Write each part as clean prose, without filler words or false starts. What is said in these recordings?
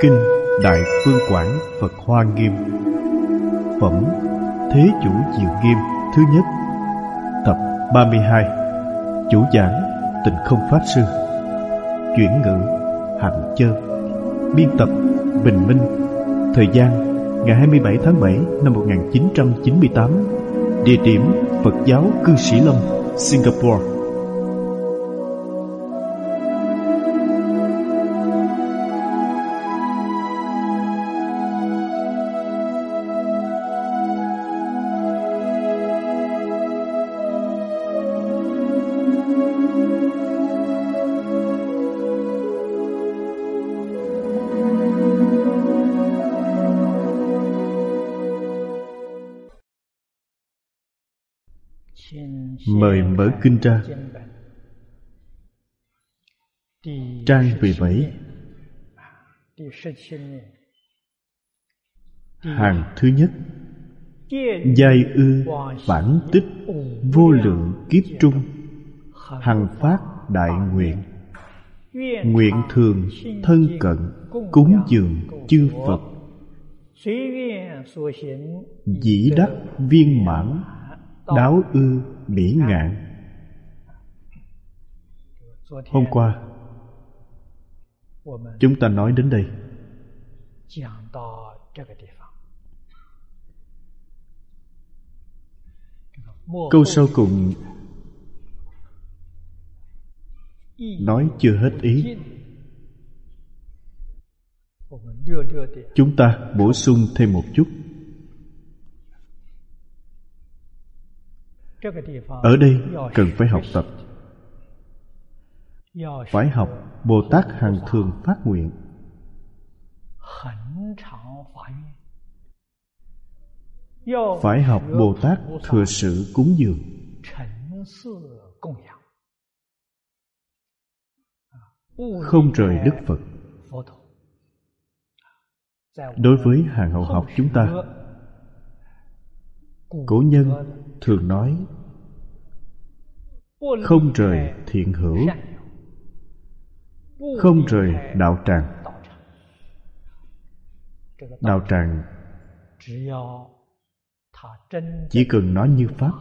Kinh Đại Phương Quảng Phật Hoa Nghiêm. Phẩm Thế Chủ Diệu Nghiêm thứ nhất, tập 32. Chủ giảng Tịnh Không Pháp Sư. Chuyển ngữ Hạnh Chơn. Biên tập Bình Minh. Thời gian ngày 27 tháng 7 năm 1998. Địa điểm Phật giáo Cư Sĩ Lâm, Singapore. Mời mở kinh ra. Trang 17, hàng thứ nhất. Giai ư bản tích vô lượng kiếp trung, hằng phát đại nguyện. Nguyện thường thân cận cúng dường chư Phật, dĩ đắc viên mãn, đáo ư bỉ ngạn. Hôm qua chúng ta nói đến đây. Câu sau cùng nói chưa hết ý. Chúng ta bổ sung thêm một chút. Ở đây cần phải học tập. Phải học Bồ Tát hằng thường phát nguyện. Phải học Bồ Tát thừa sự cúng dường. Không rời Đức Phật. Đối với hàng hậu học chúng ta, cổ nhân thường nói không rời thiện hữu, không rời đạo tràng. Đạo tràng chỉ cần nói như pháp.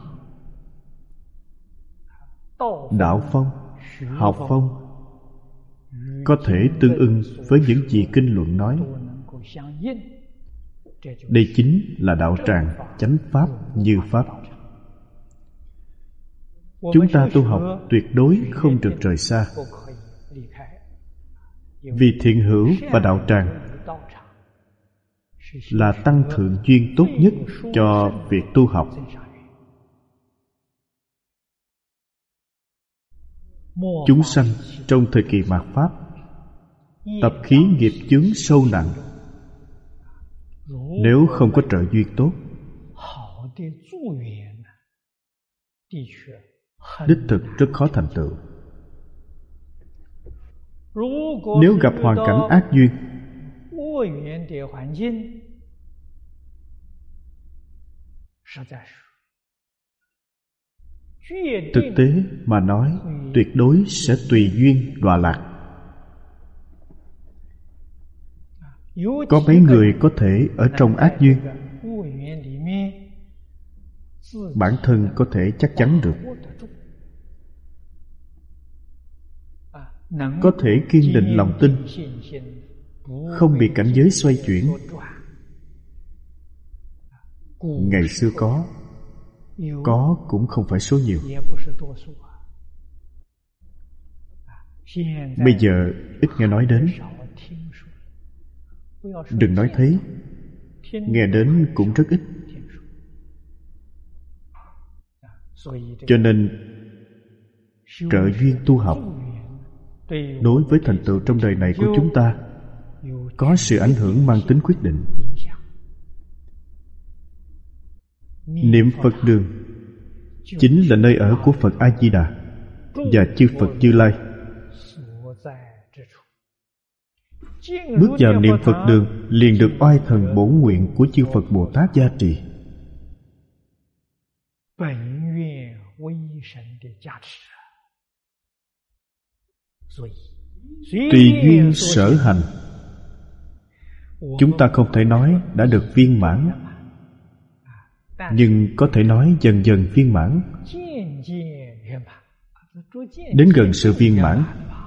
Đạo phong, học phong có thể tương ưng với những gì kinh luận nói. Đây chính là đạo tràng chánh pháp như pháp. Chúng ta tu học tuyệt đối không được rời xa. Vì thiện hữu và đạo tràng là tăng thượng duyên tốt nhất cho việc tu học. Chúng sanh trong thời kỳ mạt Pháp tập khí nghiệp chướng sâu nặng. Nếu không có trợ duyên tốt, đích thực rất khó thành tựu. Nếu gặp hoàn cảnh ác duyên, thực tế mà nói, tuyệt đối sẽ tùy duyên đọa lạc. Có mấy người có thể ở trong ác duyên, bản thân có thể chắc chắn được, có thể kiên định lòng tin, không bị cảnh giới xoay chuyển. Ngày xưa có cũng không phải số nhiều. Bây giờ ít nghe nói đến. Đừng nói thấy, nghe đến cũng rất ít. Cho nên trợ duyên tu học đối với thành tựu trong đời này của chúng ta có sự ảnh hưởng mang tính quyết định. Niệm Phật đường chính là nơi ở của Phật A Di Đà và chư Phật Như Lai. Bước vào niệm Phật đường liền được oai thần bổn nguyện của chư Phật Bồ Tát gia trì. Tùy duyên sở hành, chúng ta không thể nói đã được viên mãn, nhưng có thể nói dần dần viên mãn, đến gần sự viên mãn.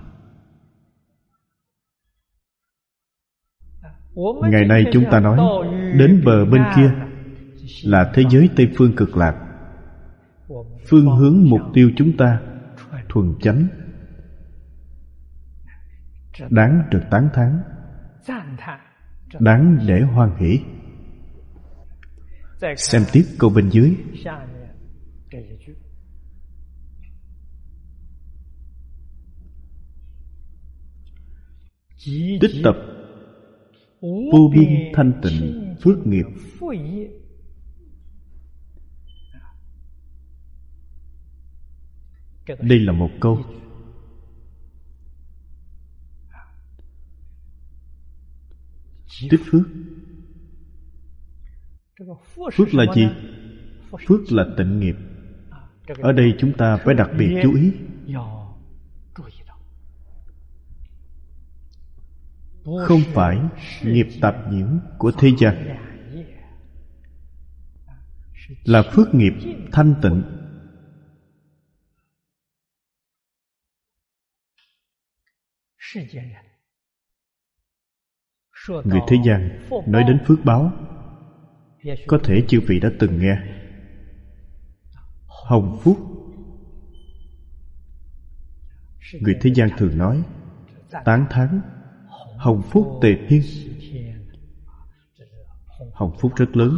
Ngày nay chúng ta nói đến bờ bên kia là thế giới Tây Phương Cực Lạc. Phương hướng mục tiêu chúng ta thuần chánh, đáng được tán thán, đáng để hoan hỷ. Xem tiếp câu bên dưới. Tích tập vô biên thanh tịnh phước nghiệp. Đây là một câu. Tích phước. Phước là gì? Phước là tịnh nghiệp. Ở đây chúng ta phải đặc biệt chú ý. Không phải nghiệp tạp nhiễm của thế gian, là phước nghiệp thanh tịnh. Người thế gian nói đến phước báo, có thể chư vị đã từng nghe. Hồng phúc. Người thế gian thường nói, tán thán hồng phúc tề thiên. Hồng phúc rất lớn.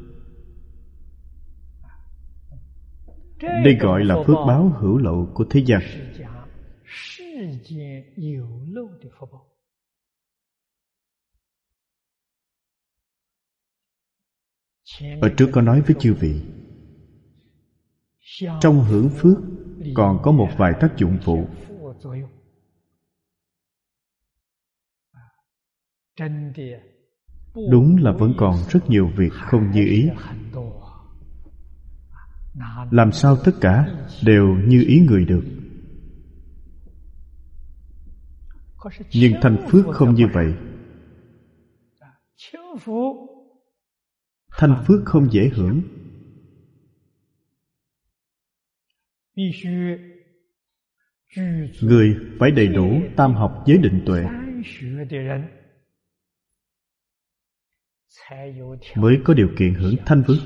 Đây gọi là phước báo hữu lậu của thế gian. Ở trước có nói với chư vị, trong hưởng phước còn có một vài tác dụng phụ. Đúng là vẫn còn rất nhiều việc không như ý. Làm sao tất cả đều như ý người được? Nhưng thành phước không như vậy. Thành phước không dễ hưởng. Người phải đầy đủ tam học giới định tuệ mới có điều kiện hưởng thanh phước.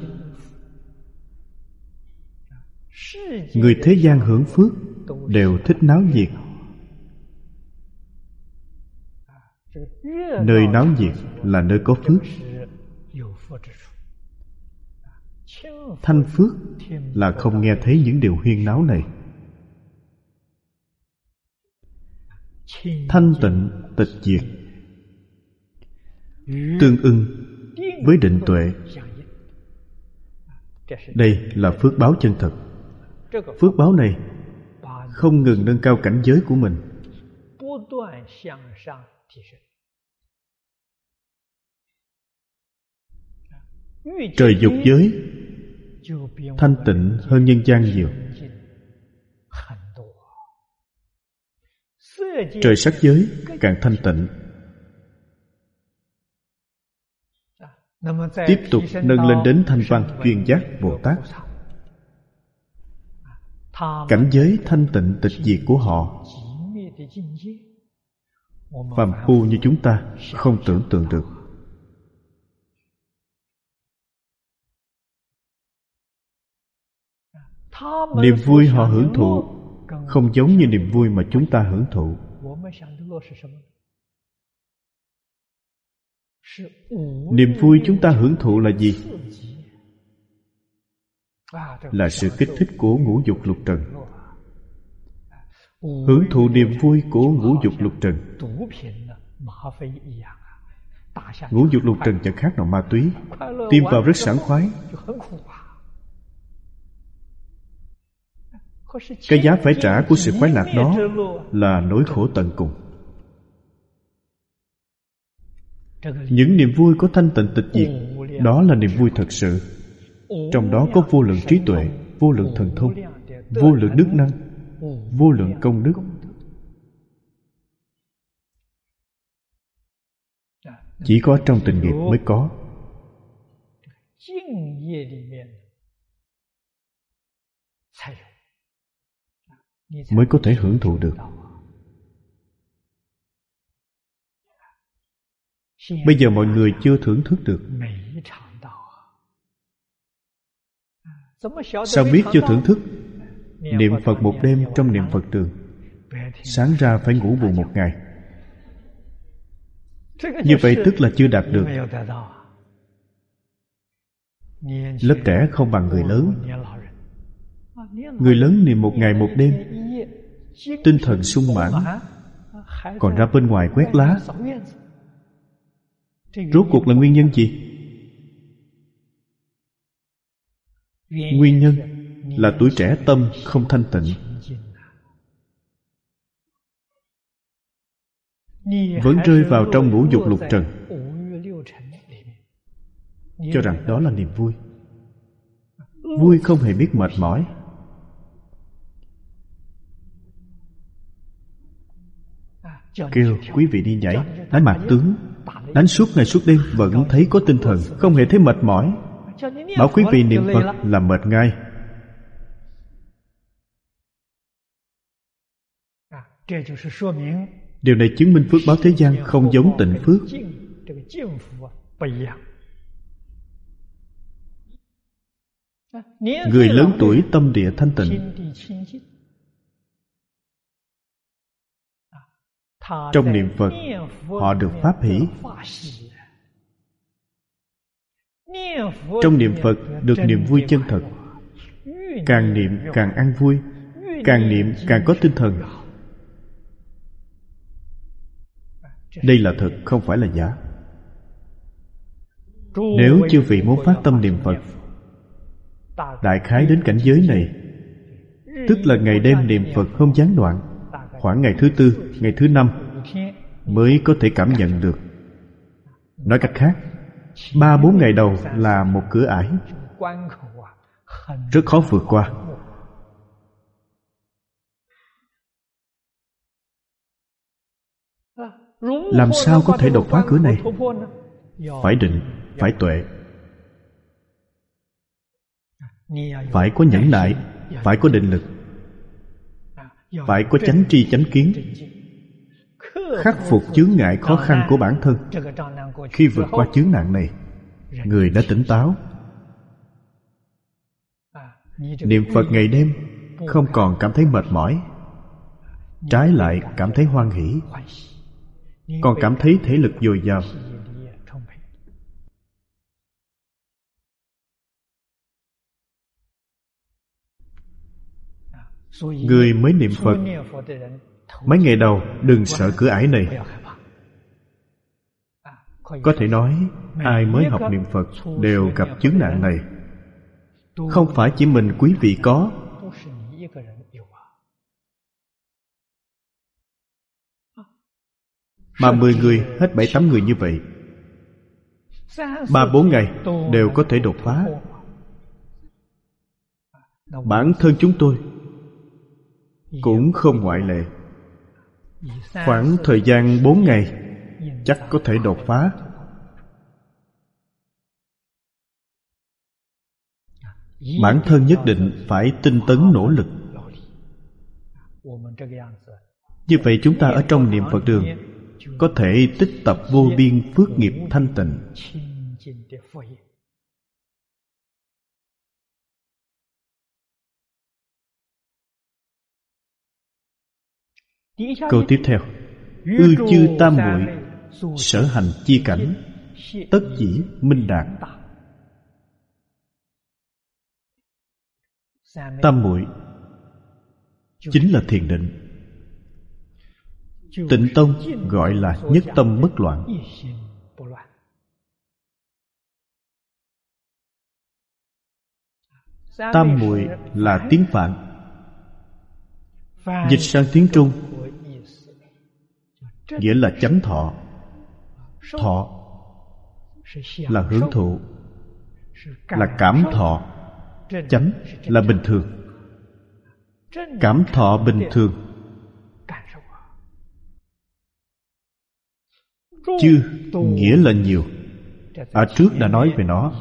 Người thế gian hưởng phước đều thích náo nhiệt. Nơi náo nhiệt là nơi có phước. Thanh phước là không nghe thấy những điều huyên náo này. Thanh tịnh tịch diệt tương ưng với định tuệ. Đây là phước báo chân thật. Phước báo này không ngừng nâng cao cảnh giới của mình. Trời dục giới thanh tịnh hơn nhân gian nhiều. Trời sắc giới càng thanh tịnh. Tiếp tục nâng lên đến thanh văn chuyên giác Bồ Tát. Cảnh giới thanh tịnh tịch diệt của họ, phàm phu như chúng ta không tưởng tượng được. Niềm vui họ hưởng thụ không giống như niềm vui mà chúng ta hưởng thụ. Niềm vui chúng ta hưởng thụ là gì? Là sự kích thích của ngũ dục lục trần. Hưởng thụ niềm vui của ngũ dục lục trần. Ngũ dục lục trần chẳng khác nào ma túy, tiêm vào rất sảng khoái. Cái giá phải trả của sự khoái lạc đó là nỗi khổ tận cùng. Những niềm vui có thanh tịnh tịch diệt, đó là niềm vui thật sự. Trong đó có vô lượng trí tuệ, vô lượng thần thông, vô lượng đức năng, vô lượng công đức. Chỉ có trong tình nghiệp mới có. Mới có thể hưởng thụ được. Bây giờ mọi người chưa thưởng thức được. Sao biết chưa thưởng thức? Niệm Phật một đêm trong niệm Phật đường, sáng ra phải ngủ bù một ngày. Như vậy tức là chưa đạt được. Lớp trẻ không bằng người lớn. Người lớn niệm một ngày một đêm, tinh thần sung mãn, còn ra bên ngoài quét lá. Rốt cuộc là nguyên nhân gì? Nguyên nhân là tuổi trẻ tâm không thanh tịnh, vẫn rơi vào trong ngũ dục lục trần, cho rằng đó là niềm vui. Vui không hề biết mệt mỏi. Kêu quý vị đi nhảy, đánh mạc tướng, đánh suốt ngày suốt đêm vẫn thấy có tinh thần, không hề thấy mệt mỏi. Bảo quý vị niệm Phật là mệt ngay. Điều này chứng minh phước báo thế gian không giống tịnh phước. Người lớn tuổi tâm địa thanh tịnh, trong niệm Phật họ được pháp hỷ. Trong niệm Phật được niềm vui chân thật. Càng niệm càng ăn vui, càng niệm càng có tinh thần. Đây là thật, không phải là giả. Nếu chư vị muốn phát tâm niệm Phật, đại khái đến cảnh giới này, tức là ngày đêm niệm Phật không gián đoạn, khoảng ngày thứ tư, ngày thứ năm mới có thể cảm nhận được. Nói cách khác, 3-4 ngày đầu là một cửa ải, rất khó vượt qua. Làm sao có thể đột phá cửa này? Phải định, phải tuệ, phải có nhẫn nại, phải có định lực, phải có chánh tri chánh kiến, khắc phục chướng ngại khó khăn của bản thân. Khi vượt qua chướng nạn này, người đã tỉnh táo. Niệm Phật ngày đêm không còn cảm thấy mệt mỏi, trái lại cảm thấy hoan hỷ, còn cảm thấy thể lực dồi dào. Người mới niệm Phật mấy ngày đầu đừng sợ cửa ải này. Có thể nói ai mới học niệm Phật đều gặp chướng nạn này. Không phải chỉ mình quý vị có, mà 10 người hết 7-8 người như vậy, 3-4 ngày đều có thể đột phá. Bản thân chúng tôi cũng không ngoại lệ. Khoảng thời gian 4 ngày chắc có thể đột phá. Bản thân nhất định phải tinh tấn nỗ lực. Như vậy chúng ta ở trong niệm Phật đường có thể tích tập vô biên phước nghiệp thanh tịnh. Câu tiếp theo: ư chư tam muội sở hành chi cảnh, tất dĩ minh đạt. Tam muội chính là thiền định. Tịnh tông gọi là nhất tâm bất loạn. Tam muội là tiếng Phạn, dịch sang tiếng Trung nghĩa là chánh thọ. Thọ là hưởng thụ, là cảm thọ. Chánh là bình thường. Cảm thọ bình thường. Chưa nghĩa là nhiều. Ở trước đã nói về nó.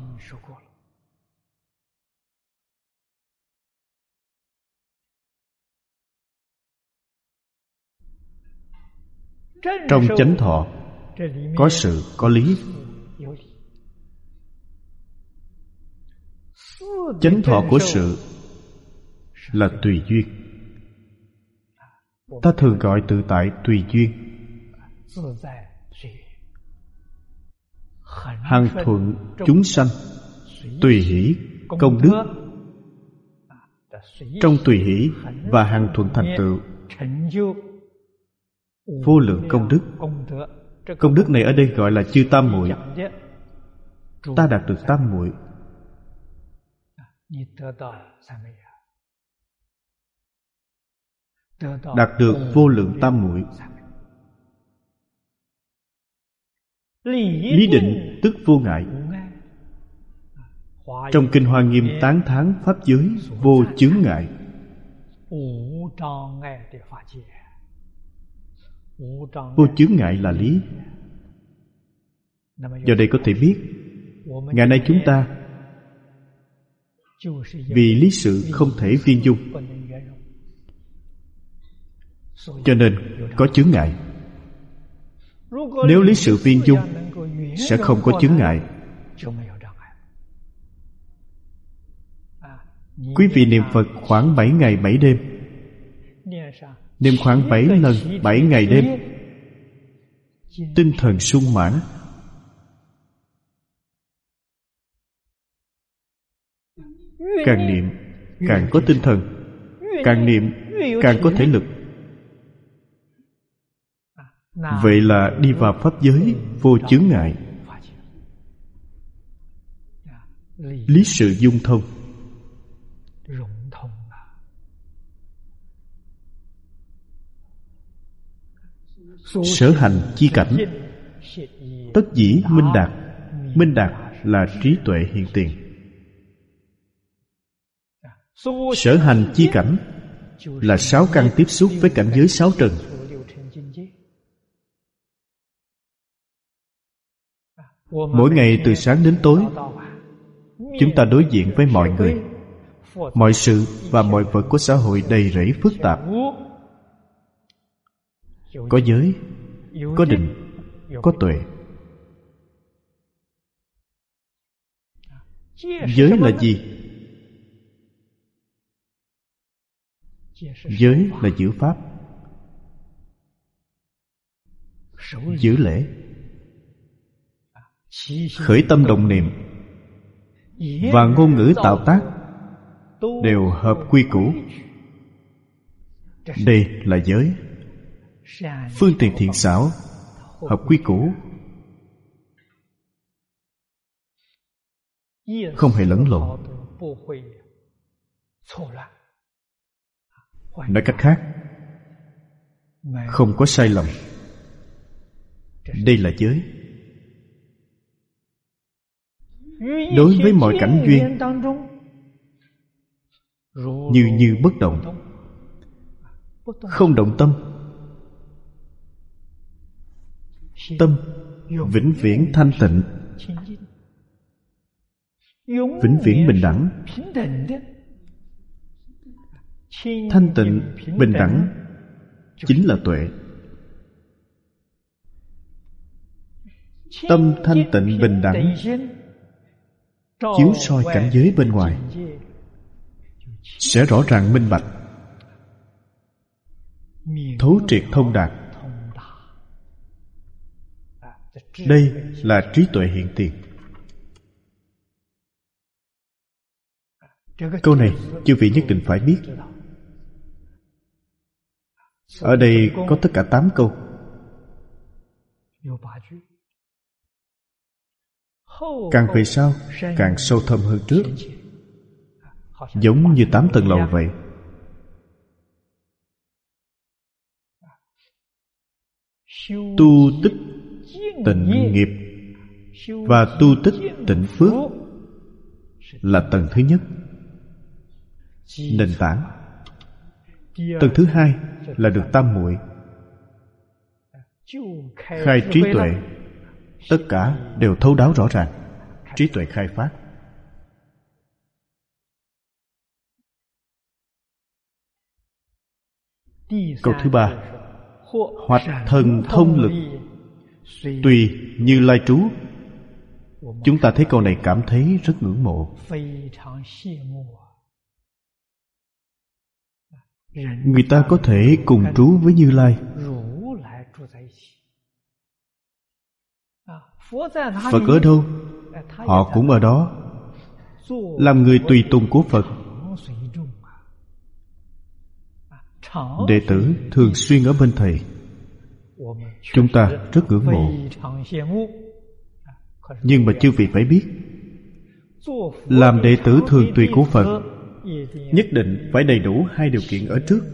Trong chánh thọ có sự có lý. Chánh thọ của sự là tùy duyên. Ta thường gọi tự tại tùy duyên. Hằng thuận chúng sanh, tùy hỷ công đức. Trong tùy hỷ và hằng thuận thành tựu vô lượng công đức. Công đức này ở đây gọi là chư tam muội. Ta đạt được tam muội. Đạt được vô lượng tam muội. Lý định tức vô ngại. Trong Kinh Hoa Nghiêm tán thán pháp giới vô chướng ngại. Vô chướng ngại là lý. Do đây có thể biết, ngày nay chúng ta vì lý sự không thể viên dung, cho nên có chướng ngại. Nếu lý sự viên dung, sẽ không có chướng ngại. Quý vị niệm Phật khoảng 7 ngày 7 đêm, niệm khoảng 7 lần 7 ngày đêm, tinh thần sung mãn. Càng niệm càng có tinh thần, càng niệm càng có thể lực. Vậy là đi vào pháp giới vô chướng ngại. Lý sự dung thông. Sở hành chi cảnh tất dĩ minh đạt. Minh đạt là trí tuệ hiện tiền. Sở hành chi cảnh là 6 căn tiếp xúc với cảnh giới 6 trần. Mỗi ngày từ sáng đến tối, chúng ta đối diện với mọi người, mọi sự và mọi vật của xã hội đầy rẫy phức tạp. Có giới, có định, có tuệ. Giới là gì? Giới là giữ pháp, giữ lễ, khởi tâm động niệm và ngôn ngữ tạo tác đều hợp quy củ. Đây là giới. Phương tiện thiện xảo hợp quy củ, không hề lẫn lộn. Nói cách khác, không có sai lầm. Đây là giới. Đối với mọi cảnh duyên, như bất động, không động tâm. Tâm vĩnh viễn thanh tịnh, vĩnh viễn bình đẳng. Thanh tịnh, bình đẳng chính là tuệ. Tâm thanh tịnh bình đẳng chiếu soi cảnh giới bên ngoài, sẽ rõ ràng minh bạch, thấu triệt thông đạt. Đây là trí tuệ hiện tiền. Câu này chư vị nhất định phải biết. Ở đây có tất cả 8 câu. Càng về sau càng sâu thâm hơn trước, giống như 8 tầng lầu vậy. Tu tích tịnh nghiệp và tu tích tịnh phước là tầng thứ nhất, nền tảng. Tầng thứ hai là được tam muội. khai trí tuệ, tất cả đều thấu đáo rõ ràng. Trí tuệ khai phát. Câu thứ ba, hoặc thần thông lực tùy Như Lai trú. Chúng ta thấy câu này cảm thấy rất ngưỡng mộ. Người ta có thể cùng trú với Như Lai. Phật ở đâu? Họ cũng ở đó, làm người tùy tùng của Phật. Đệ tử thường xuyên ở bên Thầy. Chúng ta rất ngưỡng mộ. Nhưng mà chư vị phải biết, làm đệ tử thường tùy của Phật nhất định phải đầy đủ hai điều kiện ở trước.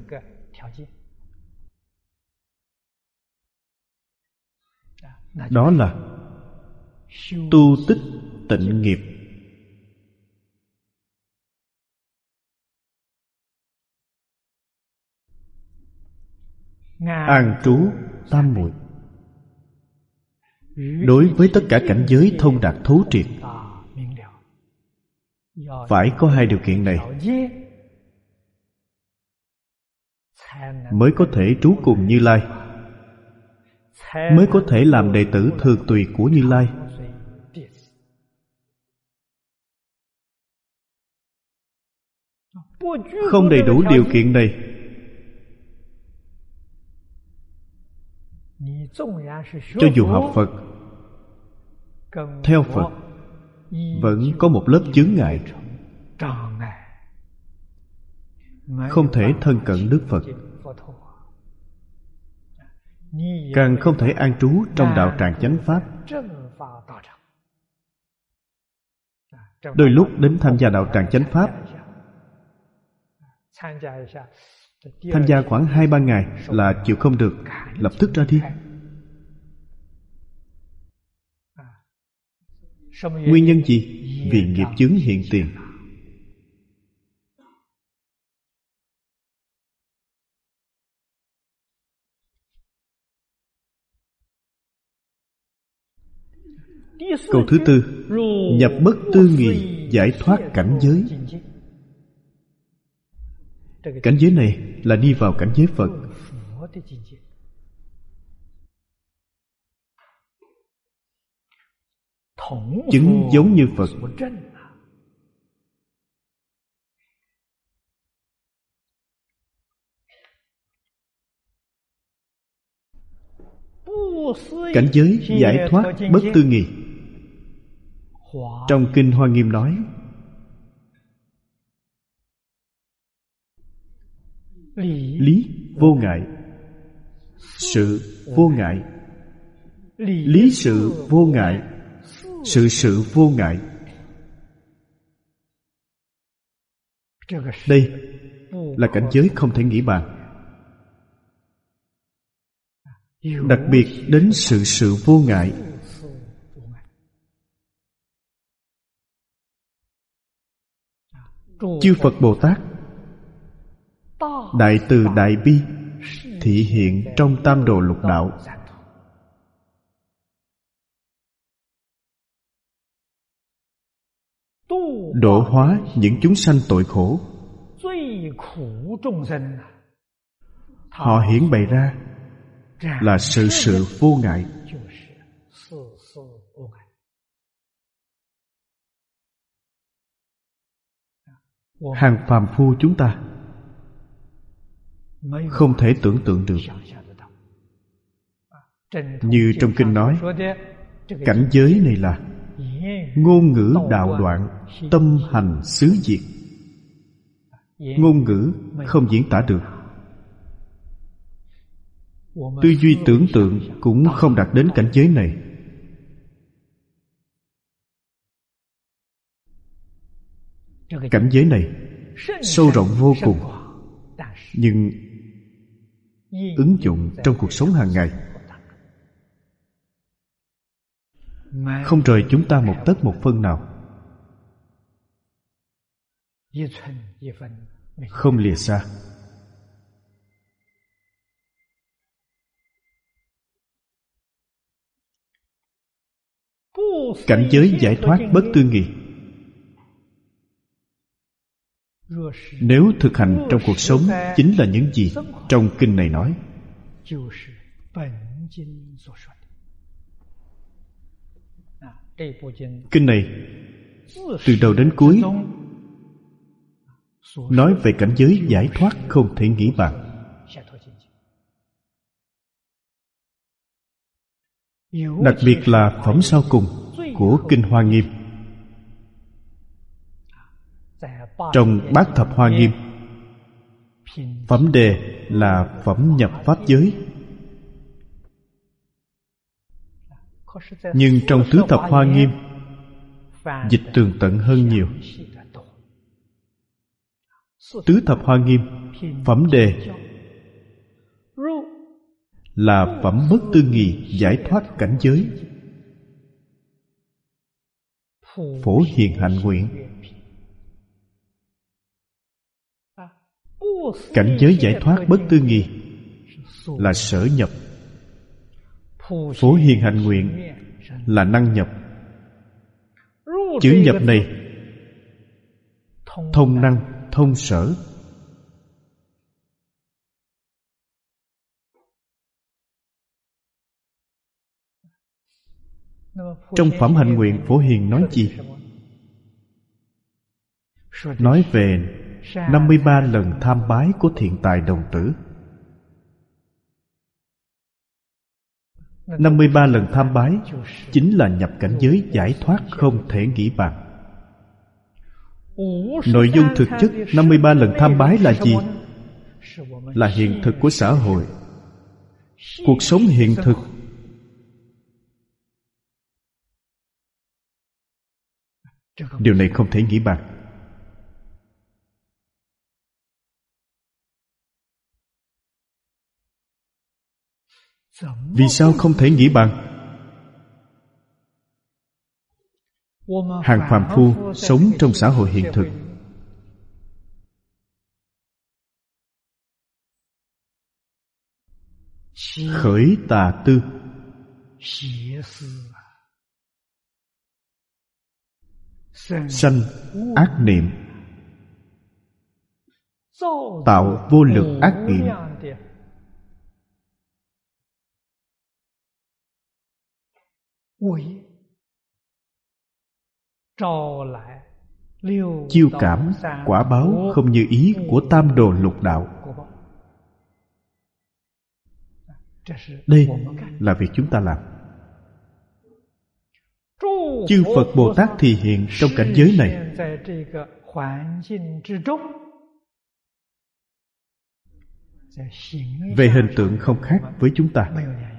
Đó là tu tích tịnh nghiệp, an trú tam muội. Đối với tất cả cảnh giới thông đạt thấu triệt, phải có hai điều kiện này mới có thể trú cùng Như Lai, mới có thể làm đệ tử thường tùy của Như Lai. Không đầy đủ điều kiện này, cho dù học Phật, theo Phật, vẫn có một lớp chướng ngại, không thể thân cận Đức Phật, càng không thể an trú trong đạo tràng chánh Pháp. Đôi lúc đến tham gia đạo tràng chánh Pháp, tham gia khoảng 2-3 ngày là chịu không được, lập tức ra đi. Nguyên nhân gì? Vì nghiệp chướng hiện tiền. Câu thứ tư, nhập bất tư nghị giải thoát cảnh giới. Cảnh giới này là đi vào cảnh giới Phật. Chứng giống như Phật. Cảnh giới giải thoát bất tư nghị, trong Kinh Hoa Nghiêm nói, lý vô ngại, sự vô ngại, lý sự vô ngại, sự sự vô ngại. Đây là cảnh giới không thể nghĩ bàn. Đặc biệt đến sự sự vô ngại. Chư Phật Bồ Tát đại từ đại bi thị hiện trong tam đồ lục đạo. Độ hóa những chúng sanh tội khổ. Họ hiển bày ra là sự sự vô ngại. Hàng phàm phu chúng ta không thể tưởng tượng được. Như trong kinh nói, cảnh giới này là ngôn ngữ đạo đoạn, tâm hành xứ diệt. Ngôn ngữ không diễn tả được, tư duy tưởng tượng cũng không đạt đến cảnh giới này. Cảnh giới này sâu rộng vô cùng, nhưng ứng dụng trong cuộc sống hàng ngày không rời chúng ta một tấc một phân nào, không lìa xa. cảnh giới giải thoát bất tư nghị. Nếu thực hành trong cuộc sống chính là những gì trong kinh này nói. Kinh này từ đầu đến cuối nói về cảnh giới giải thoát không thể nghĩ bàn. Đặc biệt là phẩm sau cùng của Kinh Hoa Nghiêm. Trong Bát Thập Hoa Nghiêm, phẩm đề là phẩm nhập pháp giới. Nhưng trong Tứ Thập Hoa Nghiêm, dịch tường tận hơn nhiều. Tứ Thập Hoa Nghiêm, phẩm đề là phẩm bất tư nghị giải thoát cảnh giới. Phổ hiền hạnh nguyện. Cảnh giới giải thoát bất tư nghị là sở nhập. Phổ hiền hạnh nguyện là năng nhập. Chữ nhập này thông năng, thông sở. Trong phẩm hạnh nguyện, Phổ Hiền nói gì? Nói về 53 lần tham bái của thiện tài đồng tử. 53 lần tham bái chính là nhập cảnh giới giải thoát không thể nghĩ bàn. Nội dung thực chất 53 lần tham bái là gì? Là hiện thực của xã hội, cuộc sống hiện thực. Điều này không thể nghĩ bàn. Vì sao không thể nghĩ bàn? Hàng phàm phu sống trong xã hội hiện thực, khởi tà tư, sanh ác niệm, tạo vô lượng ác nghiệp, chiêu cảm quả báo không như ý của tam đồ lục đạo. Đây là việc chúng ta làm. Chư Phật Bồ Tát thì hiện trong cảnh giới này. Về hình tượng không khác với chúng ta.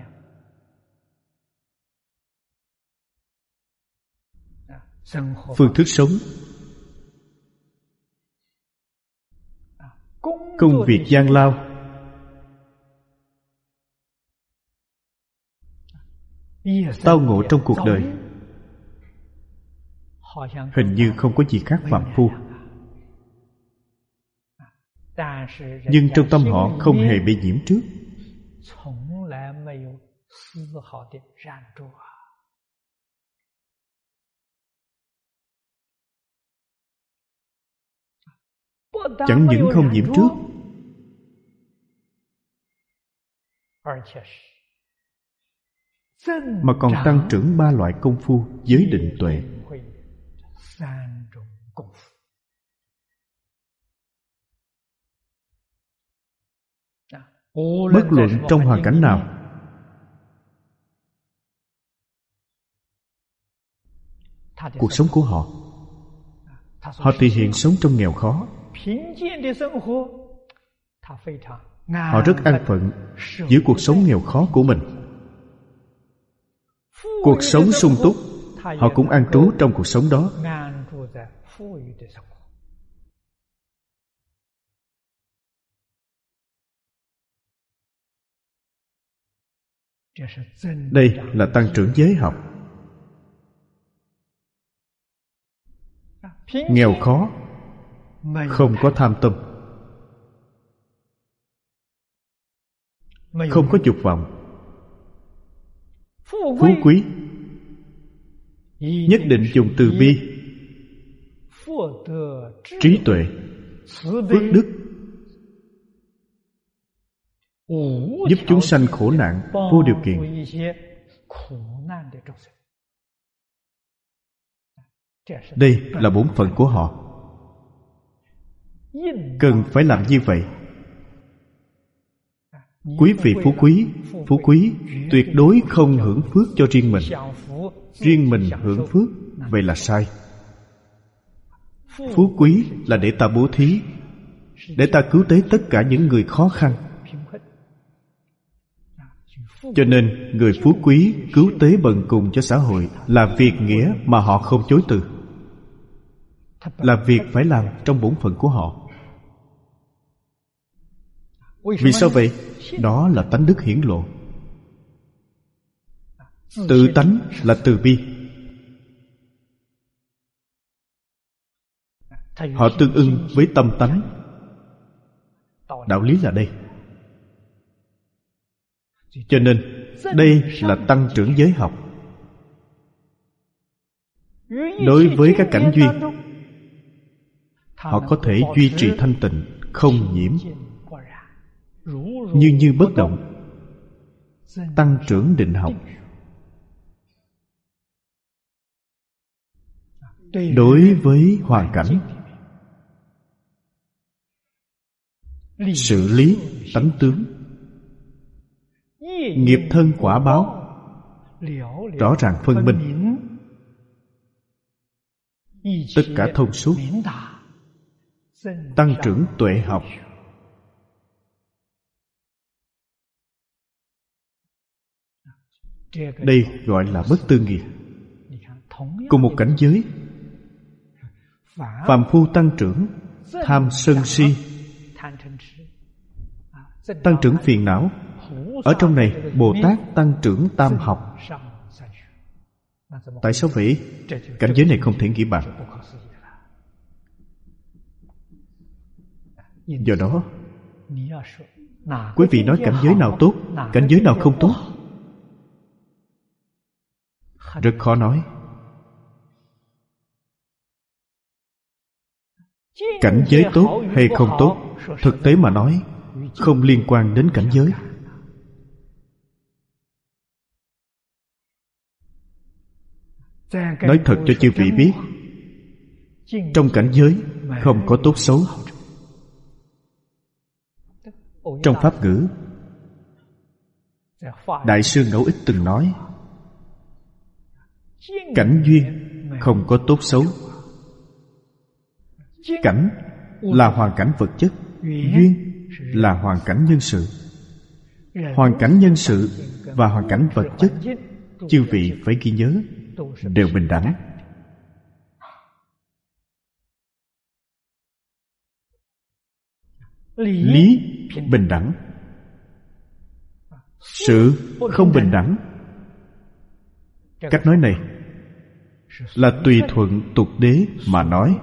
Phương thức sống, công việc gian lao, tao ngộ trong cuộc đời hình như không có gì khác phàm phu. Nhưng trong tâm họ không hề bị nhiễm trước. Chẳng những không nhiễm trước, mà còn tăng trưởng 3 loại công phu: giới định tuệ. Bất luận trong hoàn cảnh nào, cuộc sống của họ, họ thể hiện sống trong nghèo khó. Họ rất an phận giữa cuộc sống nghèo khó của mình. Cuộc sống sung túc, họ cũng an trú trong cuộc sống đó. Đây là tăng trưởng giới học. Nghèo khó, không có tham tâm, không có dục vọng. Phú quý, nhất định dùng từ bi, trí tuệ, phước đức, giúp chúng sanh khổ nạn vô điều kiện. Đây là bổn phận của họ, cần phải làm như vậy. Quý vị phú quý tuyệt đối không hưởng phước cho riêng mình hưởng phước, vậy là sai. Phú quý là để ta bố thí, để ta cứu tế tất cả những người khó khăn. Cho nên người phú quý cứu tế bần cùng cho xã hội là việc nghĩa mà họ không chối từ, là việc phải làm trong bổn phận của họ. Vì sao vậy? Đó là tánh đức hiển lộ. Tự tánh là từ bi. Họ tương ưng với tâm tánh. Đạo lý là đây. Cho nên đây là tăng trưởng giới học. Đối với các cảnh duyên, họ có thể duy trì thanh tịnh, không nhiễm, như bất động, tăng trưởng định học. Đối với hoàn cảnh, xử lý tánh tướng, nghiệp thân quả báo rõ ràng phân minh, tất cả thông suốt, tăng trưởng tuệ học. Đây gọi là bất tư nghì. Cùng một cảnh giới, phàm phu tăng trưởng tham sân si, tăng trưởng phiền não. Ở trong này Bồ Tát tăng trưởng tam học. Tại sao vậy? Cảnh giới này không thể nghĩ bàn. Do đó, quý vị nói cảnh giới nào tốt, cảnh giới nào không tốt, rất khó nói. Cảnh giới tốt hay không tốt, thực tế mà nói, không liên quan đến cảnh giới. Nói thật cho chư vị biết, trong cảnh giới không có tốt xấu. Trong Pháp ngữ, Đại sư Ngẫu Ích từng nói, cảnh duyên không có tốt xấu. Cảnh là hoàn cảnh vật chất, duyên là hoàn cảnh nhân sự. Hoàn cảnh nhân sự và hoàn cảnh vật chất, chư vị phải ghi nhớ, đều bình đẳng. Lý bình đẳng, sự không bình đẳng. Cách nói này là tùy thuận tục đế mà nói,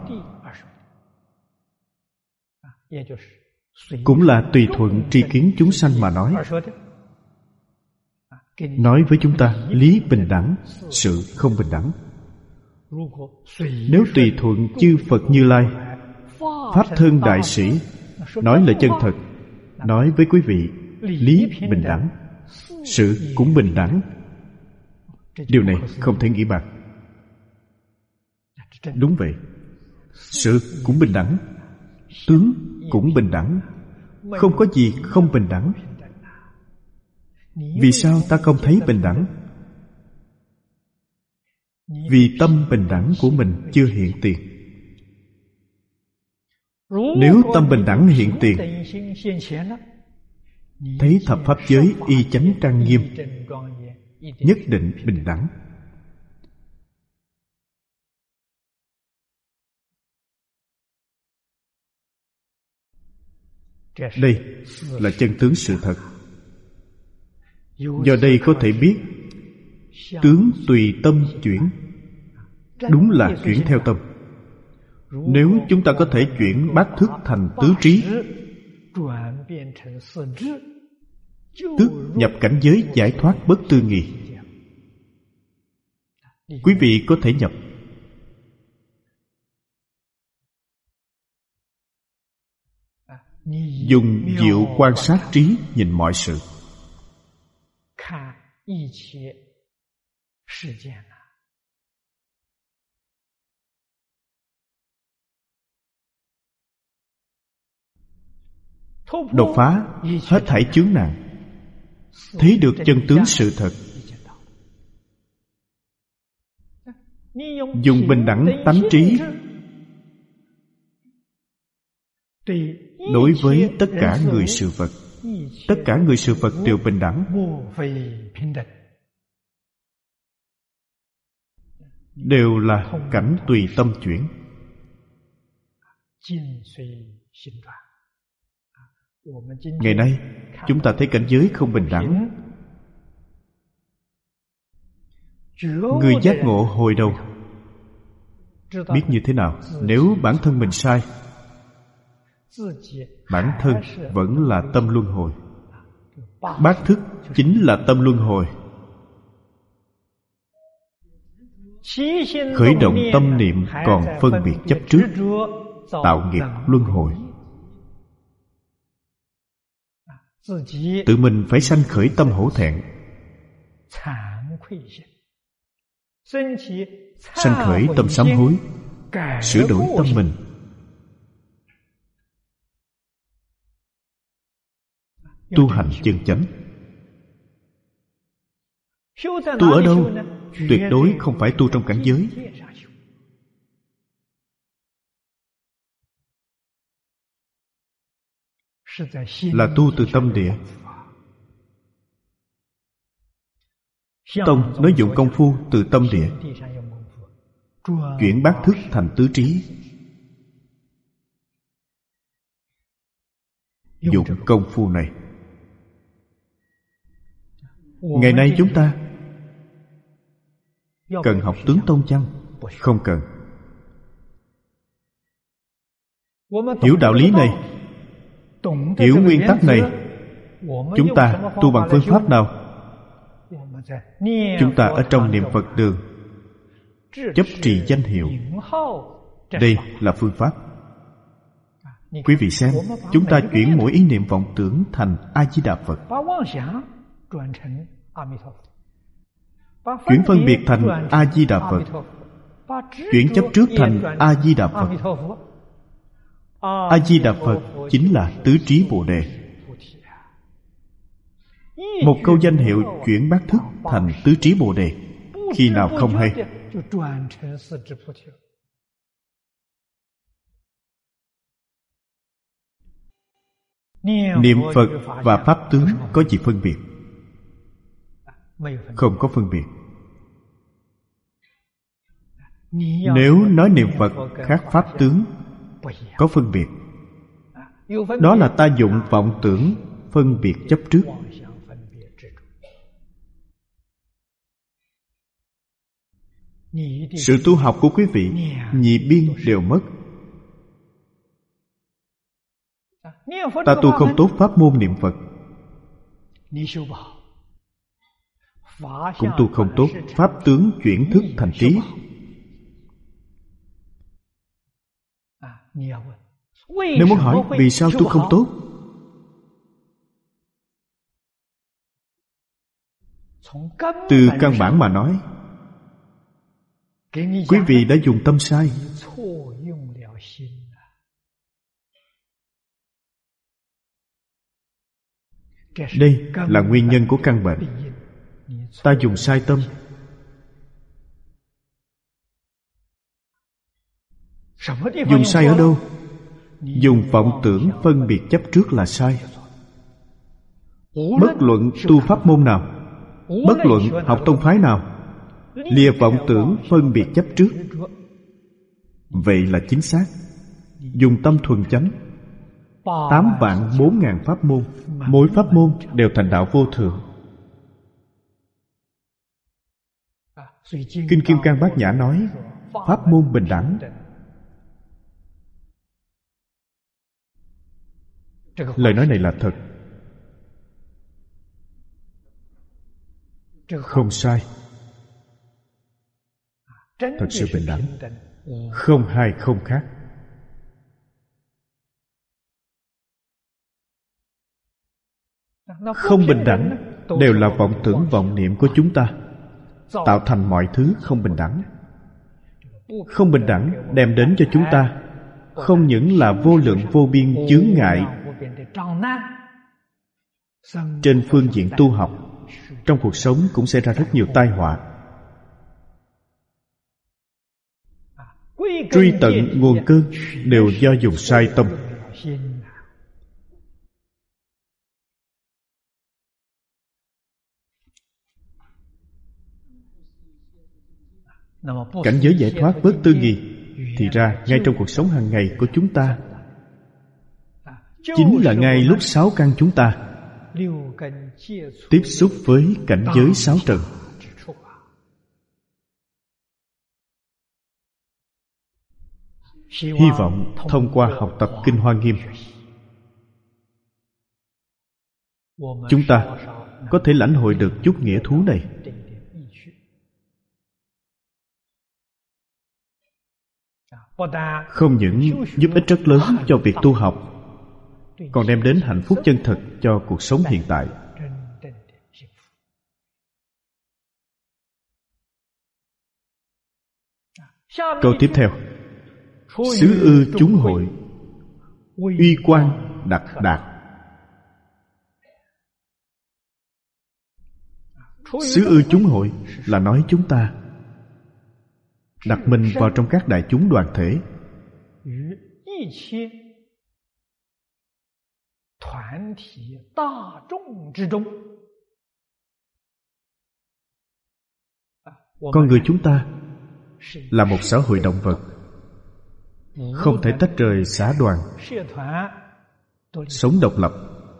cũng là tùy thuận tri kiến chúng sanh mà nói. Nói với chúng ta lý bình đẳng, sự không bình đẳng. Nếu tùy thuận chư Phật Như Lai, Pháp thân đại sĩ, nói lời chân thật, nói với quý vị lý bình đẳng, sự cũng bình đẳng, điều này không thể nghĩ bàn. Đúng vậy, sự cũng bình đẳng, tướng cũng bình đẳng, không có gì không bình đẳng. Vì sao ta không thấy bình đẳng? Vì tâm bình đẳng của mình chưa hiện tiền. Nếu tâm bình đẳng hiện tiền, thấy thập pháp giới y chánh trang nghiêm, nhất định bình đẳng. Đây là chân tướng sự thật. Do đây có thể biết, tướng tùy tâm chuyển, đúng là chuyển theo tâm. Nếu chúng ta có thể chuyển bát thức thành tứ trí, tức nhập cảnh giới giải thoát bất tư nghì. Quý vị có thể nhập dùng diệu quan sát trí nhìn mọi sự. Đột phá hết thảy chướng nạn, thấy được chân tướng sự thật. Dùng bình đẳng tánh trí đối với tất cả người sự vật. Tất cả người sự vật đều bình đẳng, đều là cảnh tùy tâm chuyển. Ngày nay chúng ta thấy cảnh giới không bình đẳng. Người giác ngộ hồi đầu biết như thế nào? Nếu bản thân mình sai, bản thân vẫn là tâm luân hồi. Bát thức chính là tâm luân hồi. Khởi động tâm niệm còn phân biệt chấp trước, tạo nghiệp luân hồi. Tự mình phải sanh khởi tâm hổ thẹn, sanh khởi tâm sám hối, sửa đổi tâm mình. Tu hành chân chánh. Tu ở đâu? Tuyệt đối không phải tu trong cảnh giới. Là tu từ tâm địa. Tông nói dụng công phu từ tâm địa, chuyển bát thức thành tứ trí. Dụng công phu này, ngày nay chúng ta cần học tướng tông chăng? Không cần. Hiểu đạo lý này, hiểu nguyên tắc này, chúng ta tu bằng phương pháp nào? Chúng ta ở trong niệm Phật đường chấp trì danh hiệu. Đây là phương pháp. Quý vị xem, chúng ta chuyển mỗi ý niệm vọng tưởng thành A-di-đà Phật, chuyển phân biệt thành A-di-đà Phật, chuyển chấp trước thành A-di-đà Phật. A-di-đà Phật chính là tứ trí Bồ Đề. Một câu danh hiệu chuyển bát thức thành tứ trí Bồ Đề, khi nào không hay. Niệm Phật và Pháp tướng có gì phân biệt? Không có phân biệt. Nếu nói niệm Phật khác Pháp tướng, có phân biệt. Đó là ta dụng vọng tưởng phân biệt chấp trước. Sự tu học của quý vị nhị biên đều mất. Ta tu không tốt pháp môn niệm Phật, cũng tu không tốt pháp tướng chuyển thức thành trí. Nếu muốn hỏi vì sao tu không tốt, từ căn bản mà nói, quý vị đã dùng tâm sai. Đây là nguyên nhân của căn bệnh. Ta dùng sai tâm. Dùng sai ở đâu? Dùng vọng tưởng phân biệt chấp trước là sai. Bất luận tu pháp môn nào, bất luận học tông phái nào, lìa vọng tưởng phân biệt chấp trước, vậy là chính xác. Dùng tâm thuần chánh. 8.400.000 pháp môn, mỗi pháp môn đều thành đạo vô thượng. Kinh Kim Cang Bát Nhã nói pháp môn bình đẳng. Lời nói này là thật, không sai. thật sự bình đẳng, không hai không khác. Không bình đẳng đều là vọng tưởng vọng niệm của chúng ta, tạo thành mọi thứ không bình đẳng. Không bình đẳng đem đến cho chúng ta không những là vô lượng vô biên chướng ngại trên phương diện tu học, trong cuộc sống cũng xảy ra rất nhiều tai họa. Truy tận nguồn cơn đều do dùng sai tâm. Cảnh giới giải thoát bớt tư nghị, thì ra ngay trong cuộc sống hàng ngày của chúng ta, chính là ngay lúc sáu căn chúng ta tiếp xúc với cảnh giới sáu trần. Hy vọng thông qua học tập Kinh Hoa Nghiêm, chúng ta có thể lãnh hội được chút nghĩa thú này. Không những giúp ích rất lớn cho việc tu học, còn đem đến hạnh phúc chân thật cho cuộc sống hiện tại. Câu tiếp theo: xứ ư chúng hội, uy quan đặc đạt. Xứ ư chúng hội là nói chúng ta đặt mình vào trong các đại chúng đoàn thể, con người chúng ta là một xã hội động vật, không thể tách rời xã đoàn, sống độc lập.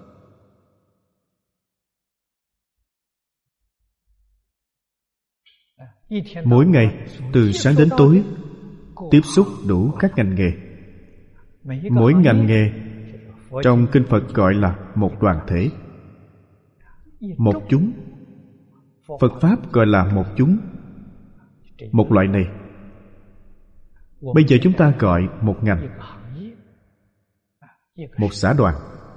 Mỗi ngày từ sáng đến tối tiếp xúc đủ các ngành nghề. Mỗi ngành nghề trong kinh Phật gọi là một đoàn thể, một chúng. Phật Pháp gọi là một chúng. Một loại này bây giờ chúng ta gọi một ngành, một xã đoàn.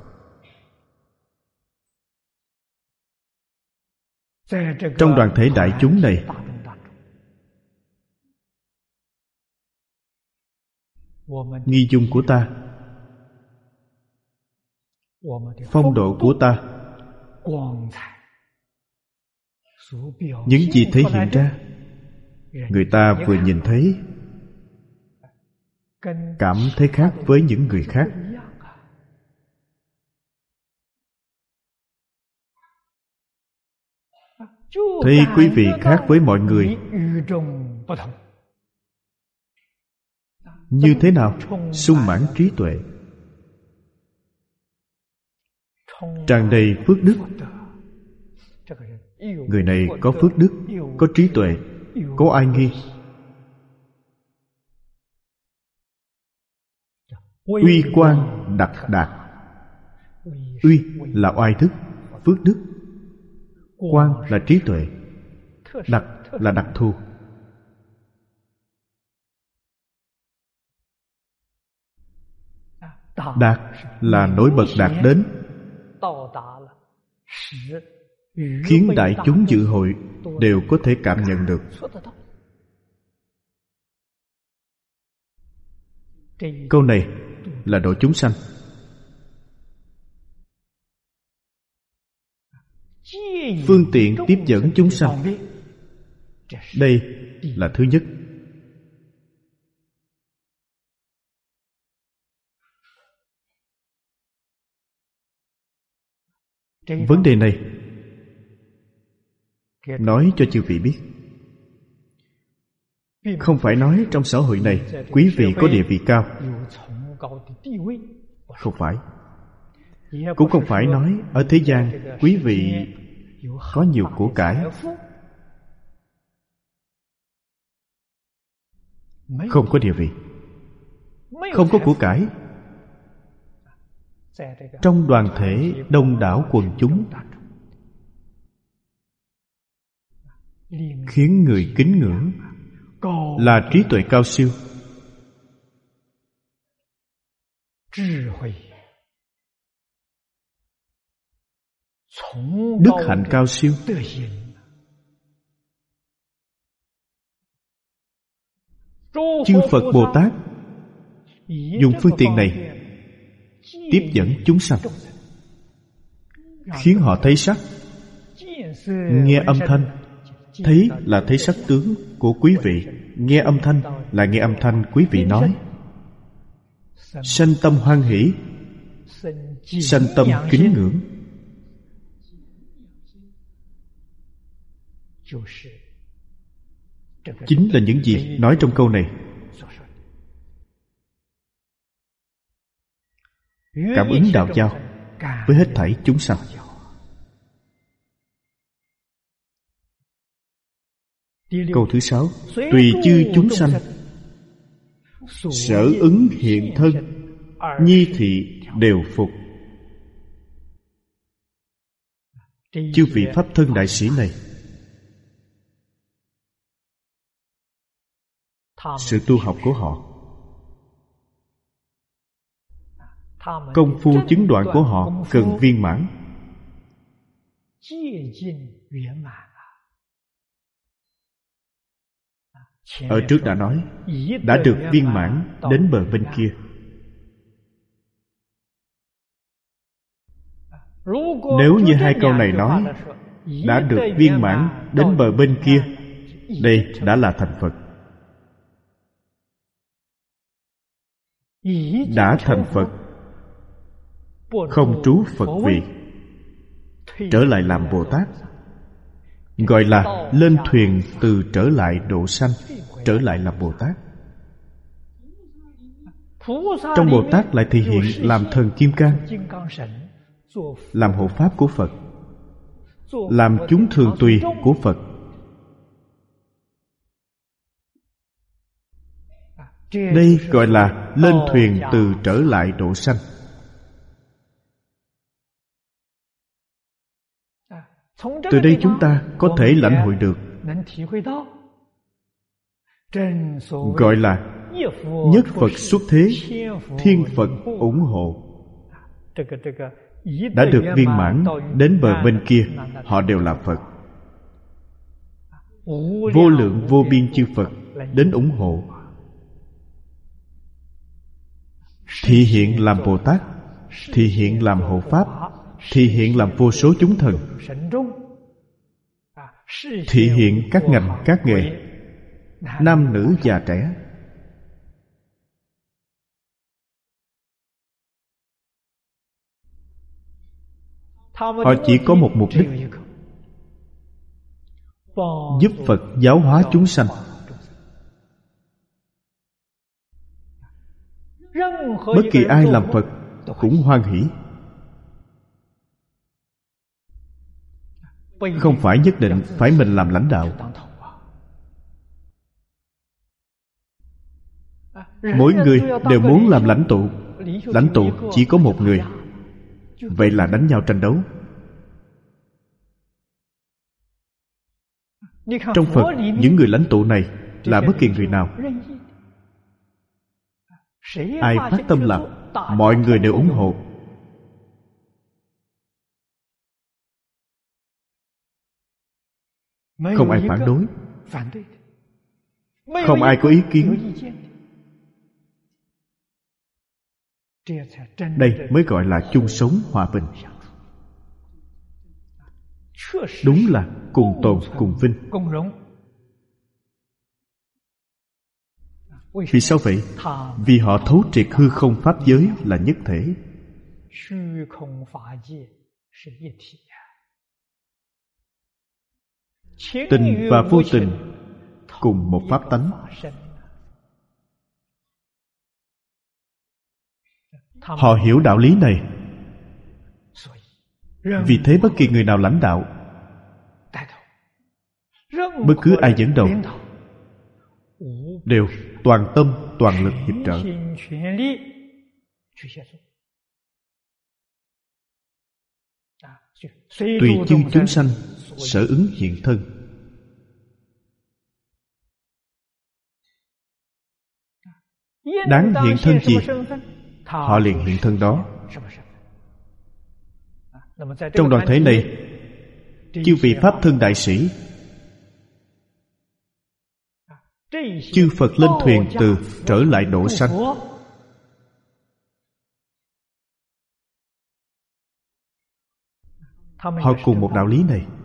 Trong đoàn thể đại chúng này, nghi dung của ta, phong độ của ta, những gì thể hiện ra, người ta vừa nhìn thấy cảm thấy khác với những người khác. Thấy quý vị khác với mọi người. Như thế nào? Sung mãn trí tuệ, tràn đầy phước đức. Người này có phước đức, có trí tuệ, có oai nghi. Uy quan đặc đạt. Uy là oai đức, phước đức. Quan là trí tuệ, đặc là đặc thù. Đạt là nổi bật đạt đến, khiến đại chúng dự hội đều có thể cảm nhận được. Câu này là độ chúng sanh. Phương tiện tiếp dẫn chúng sanh, đây là thứ nhất. Vấn đề này nói cho chư vị biết, không phải nói trong xã hội này quý vị có địa vị cao, không phải. Cũng không phải nói ở thế gian quý vị có nhiều của cải, không có địa vị, không có của cải. Trong đoàn thể đông đảo quần chúng, khiến người kính ngưỡng, là trí tuệ cao siêu, đức hạnh cao siêu. Chư Phật Bồ Tát dùng phương tiện này tiếp dẫn chúng sanh, khiến họ thấy sắc, nghe âm thanh. Thấy là thấy sắc tướng của quý vị, nghe âm thanh là nghe âm thanh quý vị nói. Sanh tâm hoan hỷ, sanh tâm kính ngưỡng. Chính là những gì nói trong câu này. Cảm ứng đạo giao với hết thảy chúng sanh. Câu thứ 6: tùy chư chúng sanh, sở ứng hiện thân, nhi thị đều phục. Chư vị pháp thân đại sĩ này, sự tu học của họ, công phu chứng đoạn của họ cần viên mãn. Ở trước đã nói, đã được viên mãn đến bờ bên kia. Nếu như hai câu này nói đã được viên mãn đến bờ bên kia, đây đã là thành Phật. Đã thành Phật, không trú Phật vị, trở lại làm Bồ Tát, gọi là lên thuyền từ trở lại độ sanh, trở lại làm Bồ Tát. Trong Bồ Tát lại thể hiện làm thần Kim Cang, làm hộ pháp của Phật, làm chúng thường tùy của Phật. Đây gọi là lên thuyền từ trở lại độ sanh. Từ đây chúng ta có thể lãnh hội được, gọi là nhất Phật xuất thế, thiên Phật ủng hộ. Đã được viên mãn đến bờ bên kia, họ đều là Phật. Vô lượng vô biên chư Phật đến ủng hộ, thị hiện làm Bồ Tát, thị hiện làm hộ pháp, thị hiện làm vô số chúng thần, thị hiện các ngành các nghề, nam nữ già trẻ. Họ chỉ có một mục đích: giúp Phật giáo hóa chúng sanh. Bất kỳ ai làm Phật cũng hoan hỷ. Không phải nhất định phải mình làm lãnh đạo. Mỗi người đều muốn làm lãnh tụ. Lãnh tụ chỉ có một người, vậy là đánh nhau tranh đấu. Trong Phật, những người lãnh tụ này là bất kỳ người nào. Ai phát tâm làm, mọi người đều ủng hộ. Không ai phản đối, không ai có ý kiến. Đây mới gọi là chung sống hòa bình. Đúng là cùng tồn cùng vinh. Vì sao vậy? Vì họ thấu triệt hư không pháp giới là nhất thể. Tình và vô tình cùng một pháp tánh. Họ hiểu đạo lý này. Vì thế bất kỳ người nào lãnh đạo, bất cứ ai dẫn đầu, đều toàn tâm toàn lực hiệp trợ. Tùy chư chúng sanh, sở ứng hiện thân. đáng hiện thân gì, họ liền hiện thân đó. Trong đoàn thể này, chư vị Pháp thân đại sĩ, chư Phật lên thuyền từ trở lại độ sanh, họ cùng một đạo lý này,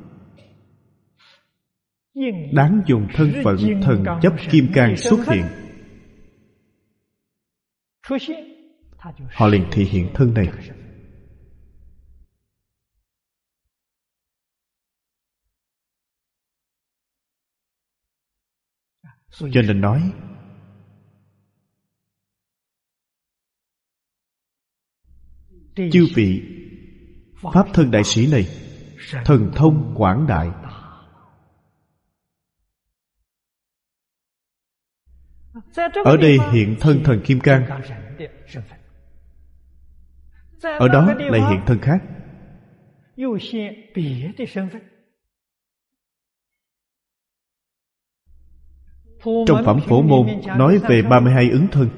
đáng dùng thân phận thần chấp kim cang xuất hiện, họ liền thị hiện thân này. Cho nên nói chư vị Pháp thân đại sĩ này thần thông quảng đại. Ở đây hiện thân thần kim cang, ở đó lại hiện thân khác. Trong phẩm Phổ Môn nói về 32 ứng thân.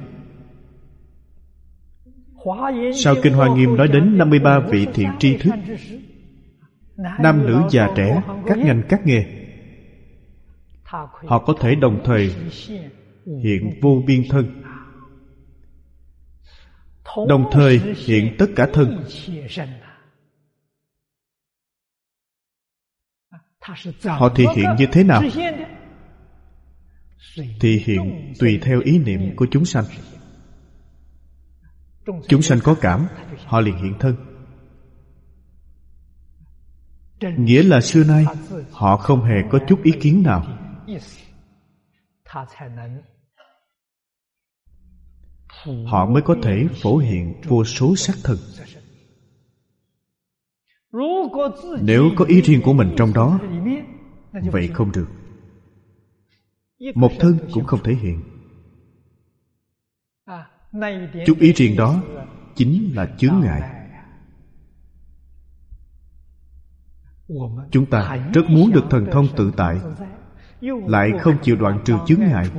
Sau kinh Hoa Nghiêm nói đến 53 vị thiện tri thức, nam nữ già trẻ, các ngành các nghề, họ có thể đồng thời hiện vô biên thân, đồng thời hiện tất cả thân. Họ thể hiện như thế nào? Thì hiện tùy theo ý niệm của chúng sanh. Chúng sanh có cảm, họ liền hiện thân. Nghĩa là xưa nay họ không hề có chút ý kiến nào, họ mới có thể phổ hiện vô số sắc thân. Nếu có ý riêng của mình trong đó, vậy không được, một thân cũng không thể hiện. Chút ý riêng đó chính là chướng ngại. Chúng ta rất muốn được thần thông tự tại, lại không chịu đoạn trừ chướng ngại,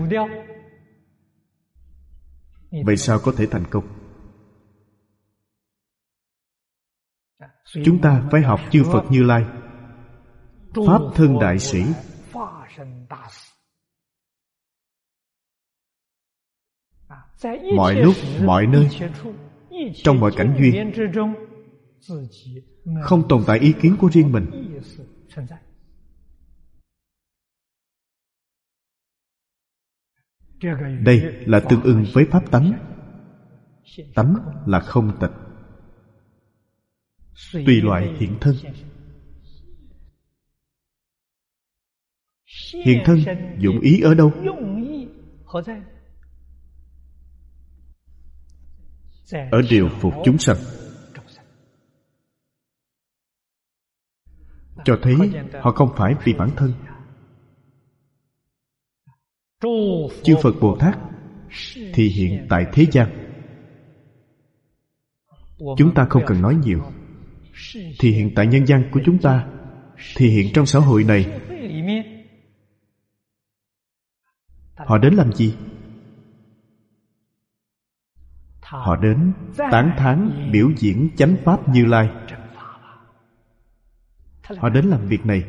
vậy sao có thể thành công? Chúng ta phải học chư Phật Như Lai, Pháp thân đại sĩ. Mọi lúc, mọi nơi, trong mọi cảnh duyên, không tồn tại ý kiến của riêng mình. Đây là tương ưng với pháp tánh. Tánh là không tịch, tùy loại hiện thân. Hiện thân dụng ý ở đâu? Ở điều phục chúng sanh. Cho thấy họ không phải vì bản thân. Chư Phật Bồ Tát thì hiện tại thế gian. Chúng ta không cần nói nhiều. Thì hiện tại nhân gian của chúng ta, thì hiện trong xã hội này. Họ đến làm gì? Họ đến tán thán biểu diễn chánh pháp Như Lai. Họ đến làm việc này.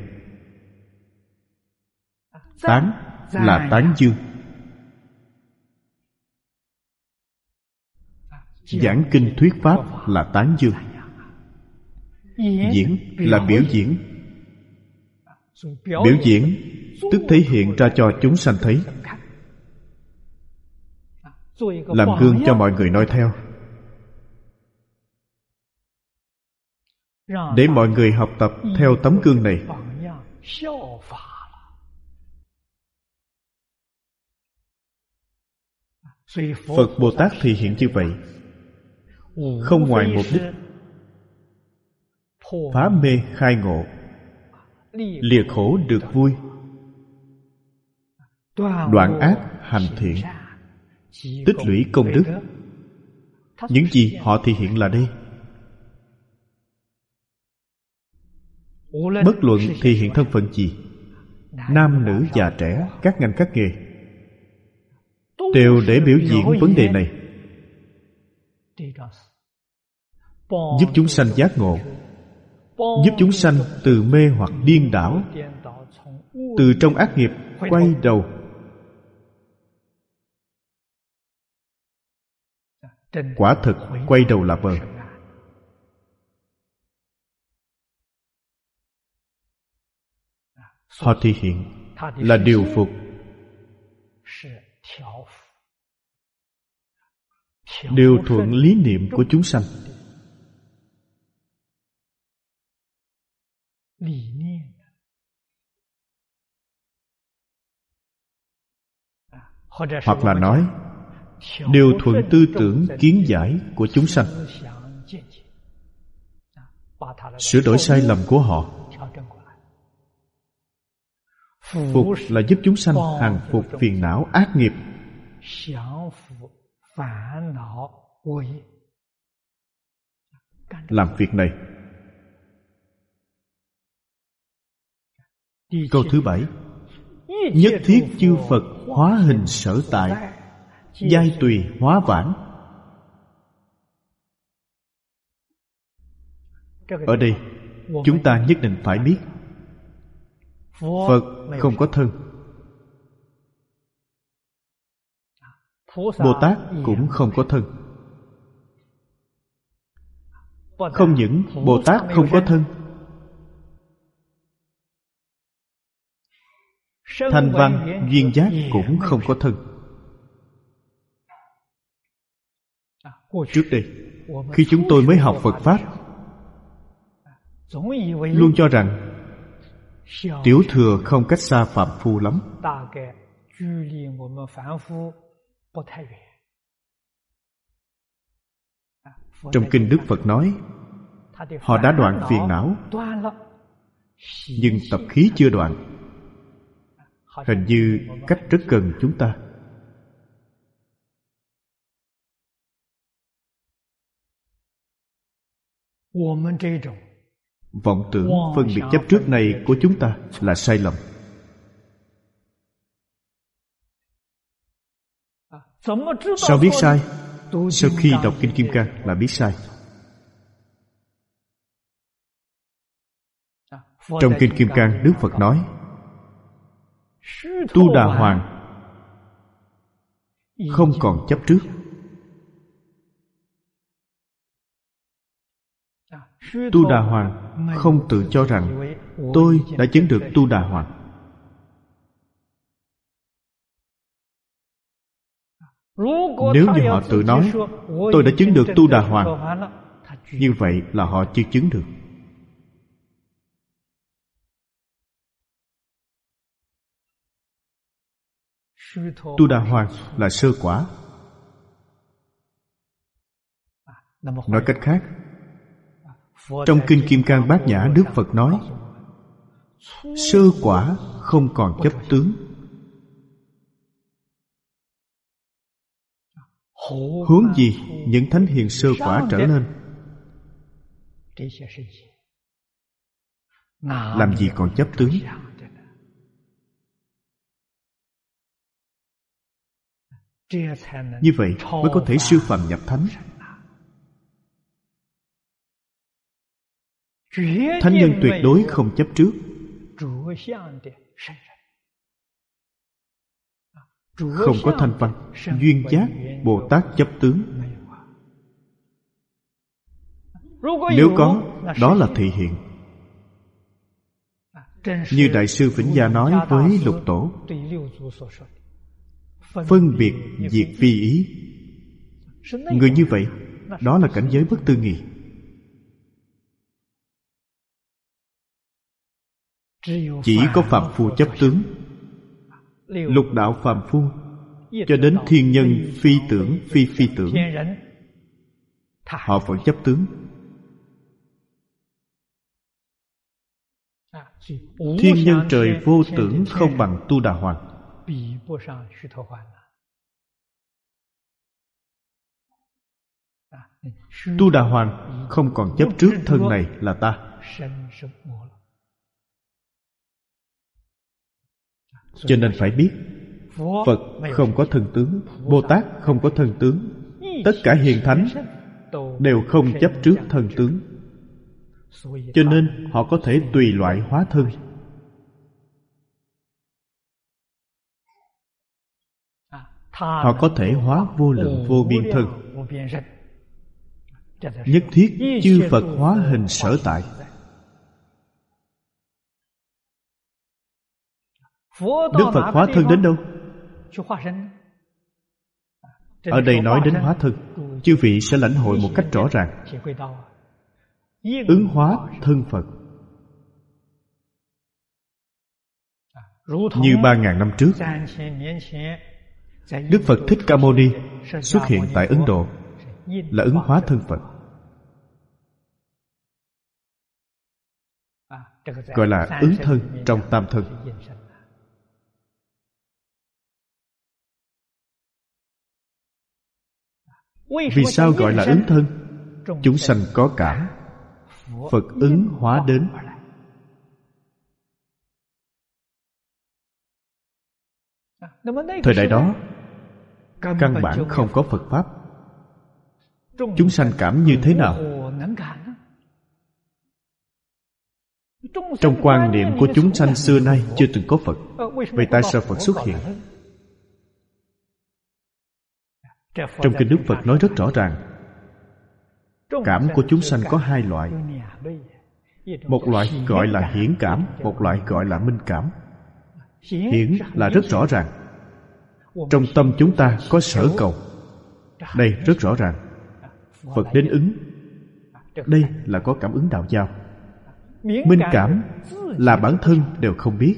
Tán là tán dương, giảng kinh thuyết pháp là tán dương, diễn là biểu diễn. Biểu diễn tức thể hiện ra cho chúng sanh thấy, làm gương cho mọi người noi theo, để mọi người học tập theo tấm gương này. Phật Bồ Tát thì hiện như vậy, không ngoài mục đích phá mê khai ngộ, lìa khổ được vui, đoạn ác hành thiện, tích lũy công đức. Những gì họ thể hiện là đây. Bất luận thể hiện thân phận gì, nam nữ già trẻ, các ngành các nghề, đều để biểu diễn vấn đề này, giúp chúng sanh giác ngộ, giúp chúng sanh từ mê hoặc điên đảo, từ trong ác nghiệp quay đầu. Quả thực quay đầu là bờ. Họ thể hiện là điều phục, điều thuận lý niệm của chúng sanh. Hoặc là nói điều thuận tư tưởng kiến giải của chúng sanh, sửa đổi sai lầm của họ. Phục là giúp chúng sanh hàng phục phiền não ác nghiệp. Làm việc này. Câu thứ 7. Nhất thiết chư Phật hóa hình sở tại, giai tùy hóa vãng. Ở đây chúng ta nhất định phải biết Phật không có thân, Bồ Tát cũng không có thân. Không những Bồ Tát không có thân, Thanh Văn Duyên Giác cũng không có thân. Trước đây, khi chúng tôi mới học Phật Pháp, luôn cho rằng Tiểu Thừa không cách xa phàm phu lắm. Trong kinh Đức Phật nói, họ đã đoạn phiền não, nhưng tập khí chưa đoạn. Hình như cách rất gần chúng ta. Vọng tưởng phân biệt chấp trước này của chúng ta là sai lầm. Sao biết sai? Sau khi đọc Kinh Kim Cang là biết sai. Trong Kinh Kim Cang, Đức Phật nói Tu Đà Hoàng không còn chấp trước. Tu Đà Hoàng không tự cho rằng tôi đã chứng được Tu Đà Hoàng. Nếu như họ tự nói tôi đã chứng được Tu Đà Hoàng, như vậy là họ chưa chứng được. Tu Đà Hoàng là sơ quả. Nói cách khác, trong Kinh Kim Cang Bát Nhã, Đức Phật nói sơ quả không còn chấp tướng. Huống gì những thánh hiền sơ quả trở lên, làm gì còn chấp tướng. Như vậy mới có thể siêu phàm nhập thánh. Thánh nhân tuyệt đối không chấp trước. Không có Thanh Văn Duyên Giác Bồ Tát chấp tướng. Nếu có, đó là thị hiện. Như Đại sư Vĩnh Gia nói với Lục Tổ, phân biệt diệt phi ý. Người như vậy, đó là cảnh giới bất tư nghị. Chỉ có phàm phu chấp tướng. Lục đạo phàm phu cho đến thiên nhân phi tưởng phi phi tưởng, họ vẫn chấp tướng. Thiên nhân trời vô tưởng không bằng Tu Đà Hoàng. Tu Đà Hoàng không còn chấp trước thân này là ta. Cho nên phải biết Phật không có thân tướng, Bồ Tát không có thân tướng, tất cả hiền thánh đều không chấp trước thân tướng, cho nên họ có thể tùy loại hóa thân. Họ có thể hóa vô lượng vô biên thân. Nhất thiết chư Phật hóa hình sở tại. Đức Phật hóa thân đến đâu? Ở đây nói đến hóa thân, chư vị sẽ lãnh hội một cách rõ ràng. Ứng hóa thân Phật. Như 3.000 năm trước, Đức Phật Thích Ca Mâu Ni xuất hiện tại Ấn Độ là ứng hóa thân Phật, gọi là ứng thân trong tam thân. Vì sao gọi là ứng thân? Chúng sanh có cảm, Phật ứng hóa đến. Thời đại đó căn bản không có Phật Pháp. Chúng sanh cảm như thế nào? Trong quan niệm của chúng sanh xưa nay chưa từng có Phật. Vậy tại sao Phật xuất hiện? Trong kinh Đức Phật nói rất rõ ràng, cảm của chúng sanh có hai loại. Một loại gọi là hiển cảm, một loại gọi là minh cảm. Hiển là rất rõ ràng. Trong tâm chúng ta có sở cầu. Đây rất rõ ràng. Phật đến ứng. Đây là có cảm ứng đạo giao. Minh cảm là bản thân đều không biết.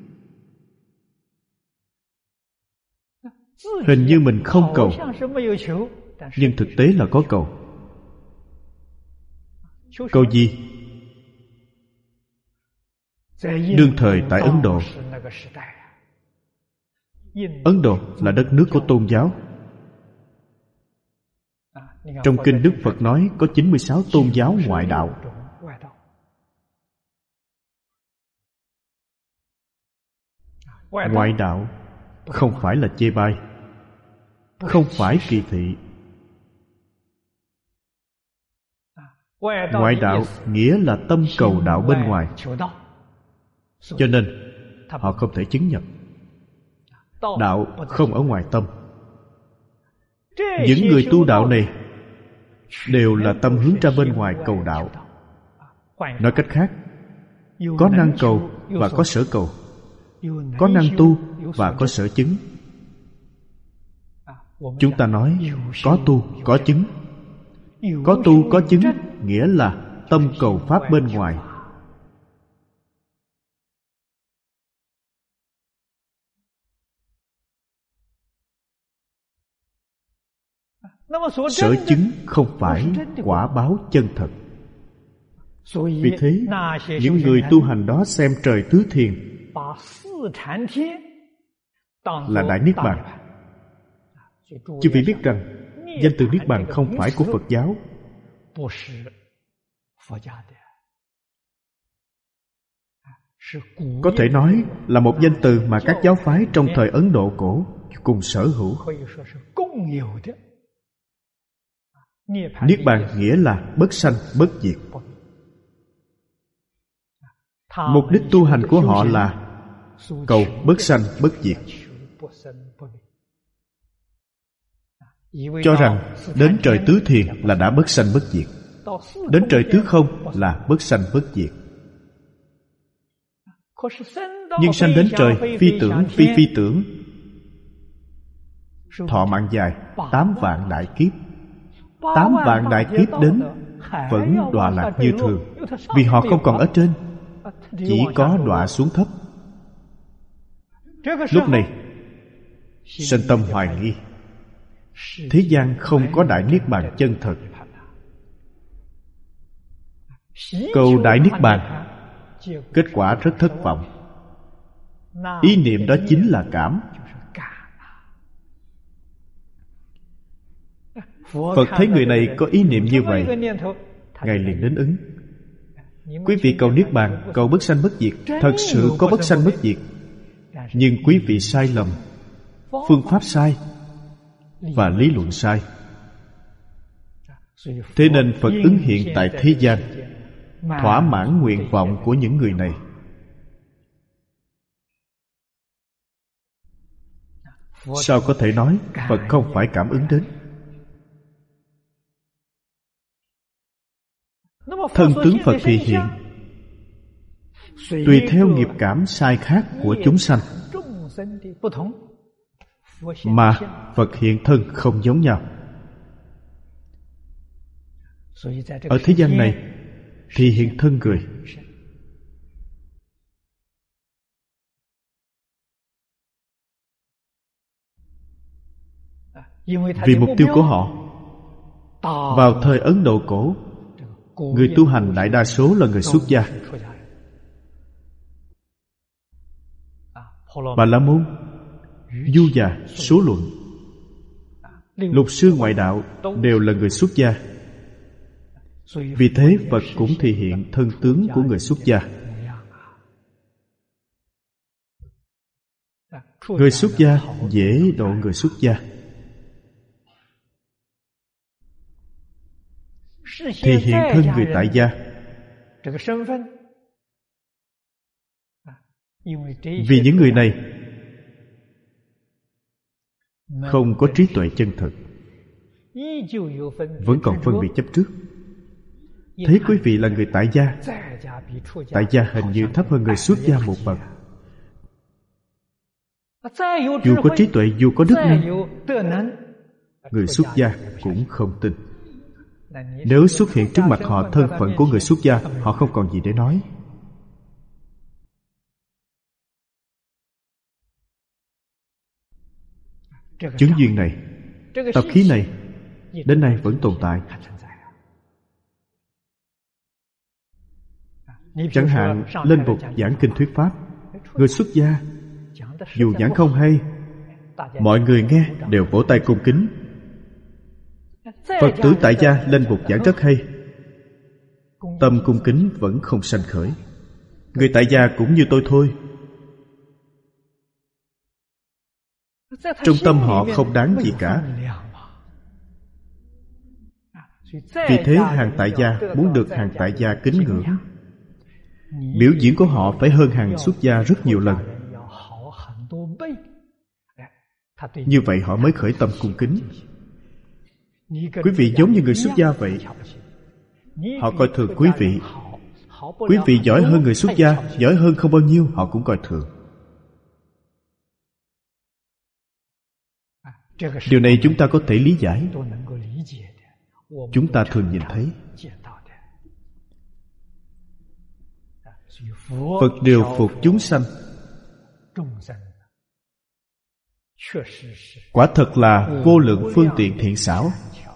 Hình như mình không cầu, nhưng thực tế là có cầu. Cầu gì? Đương thời tại Ấn Độ. Ấn Độ là đất nước của tôn giáo. Trong kinh Đức Phật nói có 96 tôn giáo ngoại đạo. Ngoại đạo không phải là chê bai, không phải kỳ thị. Ngoại đạo nghĩa là tâm cầu đạo bên ngoài, cho nên họ không thể chứng nhập. Đạo không ở ngoài tâm. Những người tu đạo này đều là tâm hướng ra bên ngoài cầu đạo. Nói cách khác, có năng cầu và có sở cầu, có năng tu và có sở chứng. Chúng ta nói có tu, có chứng. Có tu, có chứng nghĩa là tâm cầu pháp bên ngoài. Sở chứng không phải quả báo chân thật. Vì thế, những người tu hành đó xem trời tứ thiền là Đại Niết Bàn. Chư vị biết rằng danh từ Niết Bàn không phải của Phật giáo. Có thể nói là một danh từ mà các giáo phái trong thời Ấn Độ cổ cùng sở hữu. Niết Bàn nghĩa là bất sanh bất diệt. Mục đích tu hành của họ là cầu bất sanh bất diệt, cho rằng đến trời tứ thiền là đã bất sanh bất diệt, đến trời tứ không là bất sanh bất diệt. Nhưng sanh đến trời phi tưởng phi phi tưởng, thọ mạng dài 8 vạn đại kiếp. 8 vạn đại kiếp đến vẫn đọa lạc như thường, vì họ không còn ở trên, chỉ có đọa xuống thấp. Lúc này sinh tâm hoài nghi, thế gian không có Đại Niết Bàn chân thật. Cầu Đại Niết Bàn, kết quả rất thất vọng. Ý niệm đó chính là cảm. Phật thấy người này có ý niệm như vậy, Ngài liền đến ứng. Quý vị cầu Niết Bàn, cầu bất sanh bất diệt, thật sự có bất sanh bất diệt. Nhưng quý vị sai lầm. phương pháp sai và lý luận sai. Thế nên Phật ứng hiện tại thế gian, thỏa mãn nguyện vọng của những người này. Sao có thể nói Phật không phải cảm ứng đến? Thân tướng Phật thị hiện tùy theo nghiệp cảm sai khác của chúng sanh mà Phật hiện thân không giống nhau. Ở thế gian này thì hiện thân người. Vì mục tiêu của họ, vào thời Ấn Độ cổ, người tu hành đại đa số là người xuất gia. Bà La Môn, Du Già, Số Luận, Lục Sư ngoại đạo đều là người xuất gia. Vì thế Phật cũng thể hiện thân tướng của người xuất gia. Người xuất gia dễ độ người xuất gia. Thì hiện thân người tại gia. Vì những người này không có trí tuệ chân thực, vẫn còn phân biệt chấp trước. Thấy quý vị là người tại gia, tại gia hình như thấp hơn người xuất gia một bậc. Dù có trí tuệ, dù có đức năng, người xuất gia cũng không tin. Nếu xuất hiện trước mặt họ thân phận của người xuất gia, họ không còn gì để nói. Chứng duyên này, tập khí này đến nay vẫn tồn tại. Chẳng hạn lên bục giảng kinh thuyết pháp, người xuất gia dù giảng không hay, mọi người nghe đều vỗ tay cung kính. Phật tử tại gia lên bục giảng rất hay, tâm cung kính vẫn không sanh khởi. Người tại gia cũng như tôi thôi. Trong tâm họ không đáng gì cả. Vì thế hàng tại gia muốn được hàng tại gia kính ngưỡng, biểu diễn của họ phải hơn hàng xuất gia rất nhiều lần. Như vậy họ mới khởi tâm cung kính. Quý vị giống như người xuất gia vậy. Họ coi thường quý vị. Quý vị giỏi hơn người xuất gia, giỏi hơn không bao nhiêu, họ cũng coi thường. Điều này chúng ta có thể lý giải. Chúng ta thường nhìn thấy. Phật điều phục chúng sanh, quả thật là vô lượng phương tiện thiện xảo.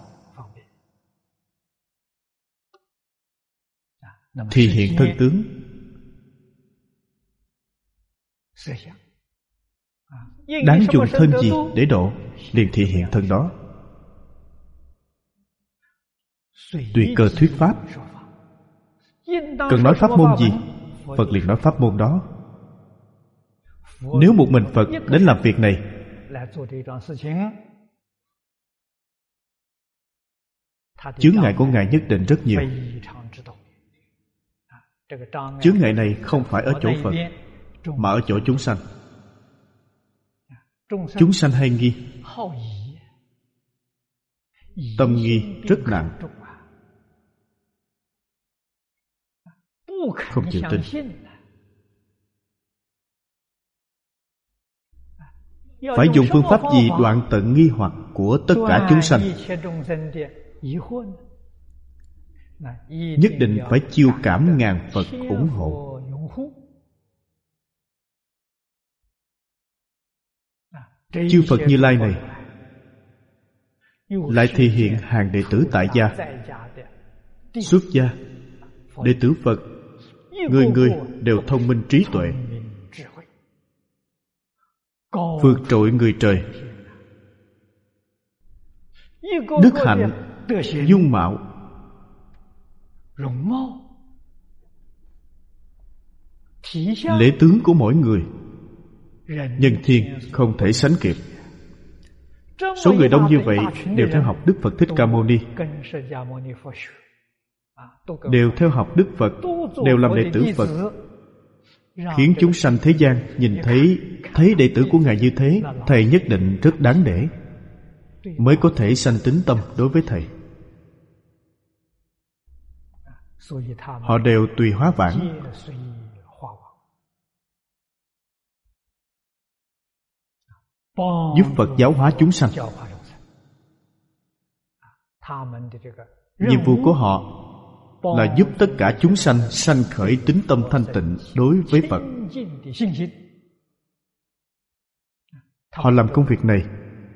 Thì hiện thân tướng, đáng dùng thân gì để độ, liền thị hiện thân đó. Tùy cơ thuyết pháp. Cần nói pháp môn gì, Phật liền nói pháp môn đó. Nếu một mình Phật đến làm việc này, chướng ngại của Ngài nhất định rất nhiều. Chướng ngại này không phải ở chỗ Phật, mà ở chỗ chúng sanh. Chúng sanh hay nghi, tâm nghi rất nặng, không chịu tin. Phải dùng phương pháp gì đoạn tận nghi hoặc của tất cả chúng sanh? Nhất định phải chiêu cảm ngàn Phật ủng hộ. Chư Phật Như Lai này lại thể hiện hàng đệ tử tại gia, xuất gia, đệ tử Phật, người người đều thông minh trí tuệ, vượt trội người trời. Đức hạnh, dung mạo, lễ tướng của mỗi người, nhân thiên không thể sánh kịp. Số người đông như vậy đều theo học Đức Phật Thích Ca Mâu Ni, đều theo học Đức Phật, đều làm đệ tử Phật, khiến chúng sanh thế gian nhìn thấy đệ tử của Ngài như thế, thầy nhất định rất đáng để, mới có thể sanh tín tâm đối với thầy. Họ đều tùy hóa vãng, giúp Phật giáo hóa chúng sanh. Nhiệm vụ của họ là giúp tất cả chúng sanh sanh khởi tín tâm thanh tịnh đối với Phật. Họ làm công việc này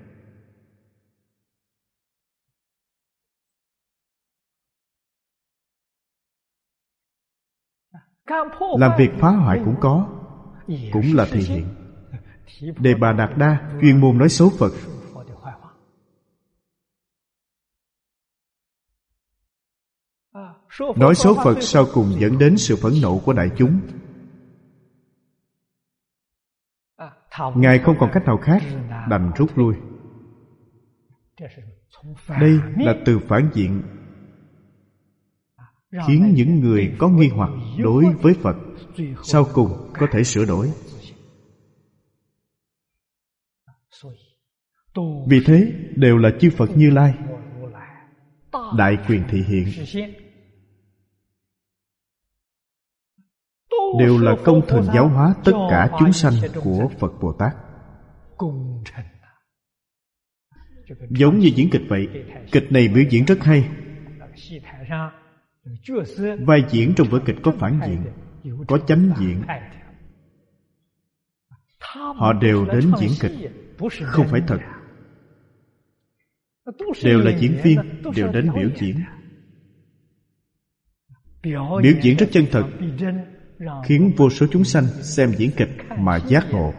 làm việc phá hoại cũng có, cũng là thể hiện. Đề Bà Đạt Đa chuyên môn nói xấu Phật. Nói xấu Phật sau cùng dẫn đến sự phẫn nộ của đại chúng. Ngài không còn cách nào khác, đành rút lui. Đây là từ phản diện, khiến những người có nghi hoặc đối với Phật sau cùng có thể sửa đổi. Vì thế đều là chư Phật Như Lai, đại quyền thị hiện, đều là công thần giáo hóa tất cả chúng sanh của Phật Bồ Tát. Giống như diễn kịch vậy, kịch này biểu diễn rất hay. Vai diễn trong vở kịch có phản diện, có chánh diện. Họ đều đến diễn kịch, không phải thật. Đều là diễn viên, đều đến biểu diễn. Biểu diễn rất chân thật, khiến vô số chúng sanh xem diễn kịch mà giác ngộ.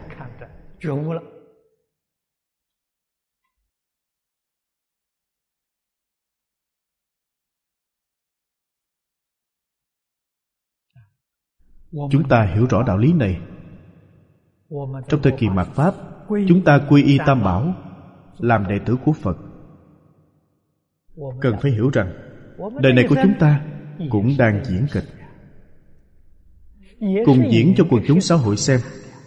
Chúng ta hiểu rõ đạo lý này. Trong thời kỳ mạt Pháp, chúng ta quy y Tam Bảo, làm đệ tử của Phật. Cần phải hiểu rằng đời này của chúng ta cũng đang diễn kịch, cùng diễn cho quần chúng xã hội xem.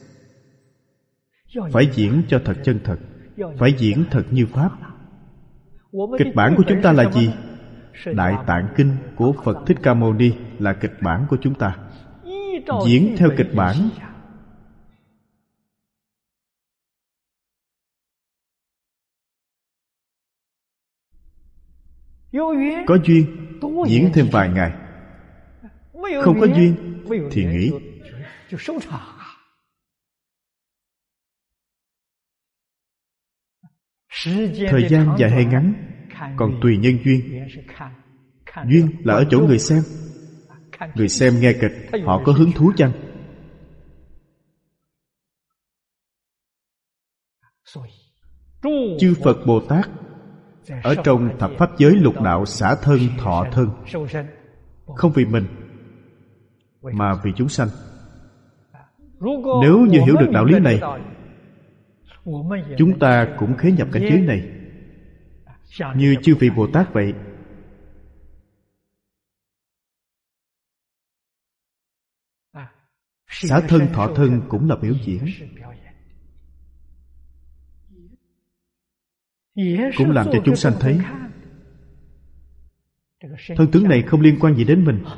Phải diễn cho thật chân thật, phải diễn thật như Pháp. Kịch bản của chúng ta là gì? Đại Tạng Kinh của Phật Thích Ca Mâu Ni là kịch bản của chúng ta. Diễn theo kịch bản. Có duyên diễn thêm vài ngày, không có duyên thì nghỉ. Thời gian dài hay ngắn còn tùy nhân duyên. Duyên là ở chỗ người xem. Người xem nghe kịch, họ có hứng thú chăng? Chư Phật Bồ Tát ở trong thập pháp giới lục đạo xả thân thọ thân, không vì mình mà vì chúng sanh. Nếu như hiểu được đạo lý này, chúng ta cũng khế nhập cảnh giới này như chư vị Bồ Tát vậy. Xả thân thọ thân cũng là biểu diễn, cũng làm cho chúng sanh thấy thân tướng này không liên quan gì đến mình.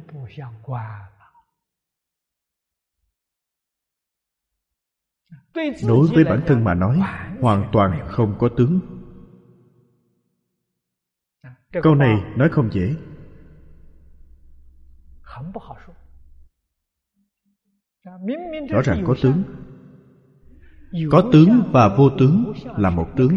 Đối với bản thân mà nói, hoàn toàn không có tướng. Câu này nói không dễ. Rõ ràng có tướng. Có tướng và vô tướng là một tướng.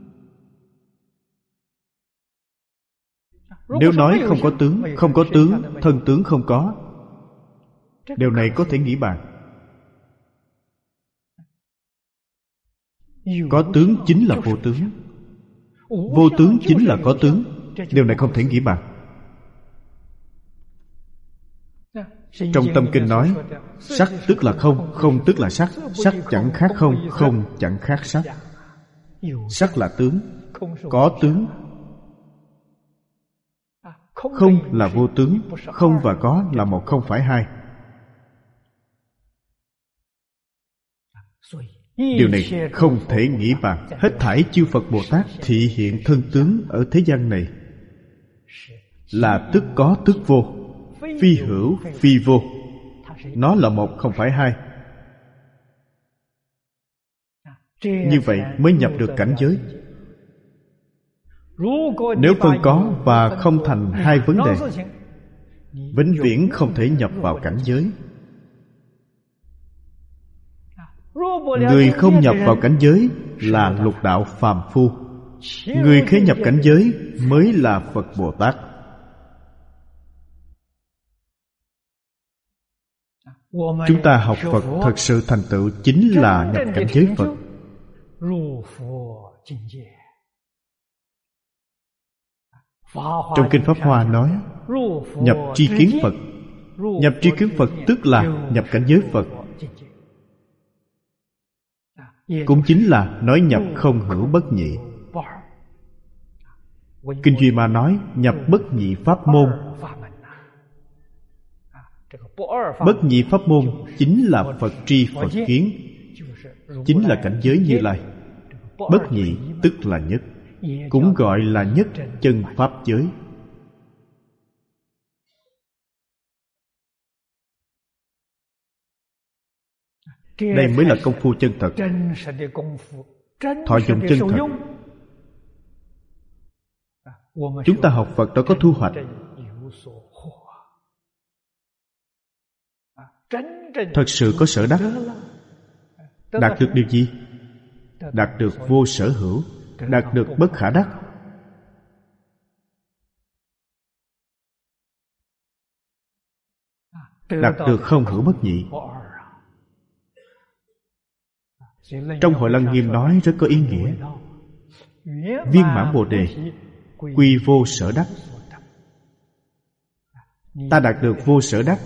Nếu nói không có tướng, thân tướng không có, điều này có thể nghĩ bàn. Có tướng chính là vô tướng, vô tướng chính là có tướng. Điều này không thể nghĩ bàn. Trong Tâm Kinh nói, sắc tức là không, không tức là sắc, sắc chẳng khác không, không chẳng khác sắc. Sắc là tướng, có tướng. Không là vô tướng, không và có là một, không phải hai. Điều này không thể nghĩ bàn. Hết thảy chư Phật Bồ Tát thị hiện thân tướng ở thế gian này là tức có tức vô, phi hữu phi vô. Nó là một, không phải hai. Như vậy mới nhập được cảnh giới. Nếu phân có và không thành hai vấn đề, vĩnh viễn không thể nhập vào cảnh giới. Người không nhập vào cảnh giới là lục đạo phàm phu. Người khế nhập cảnh giới mới là Phật Bồ Tát. Chúng ta học Phật thật sự thành tựu chính là nhập cảnh giới Phật. Trong Kinh Pháp Hoa nói nhập tri kiến Phật. Nhập tri kiến Phật tức là nhập cảnh giới Phật. Cũng chính là nói nhập không hữu bất nhị. Kinh Duy Ma nói nhập bất nhị pháp môn. Bất nhị pháp môn chính là Phật tri Phật kiến, chính là cảnh giới Như Lai. Bất nhị tức là nhất, cũng gọi là nhất chân pháp giới. Đây mới là công phu chân thật, thọ dụng chân thật. Chúng ta học Phật đã có thu hoạch. Thật sự có sở đắc. Đạt được điều gì? Đạt được vô sở hữu, đạt được bất khả đắc. Đạt được không hữu bất nhị. Trong Hội Lăng Nghiêm nói rất có ý nghĩa. Viên mãn Bồ Đề, quy vô sở đắc. Ta đạt được vô sở đắc.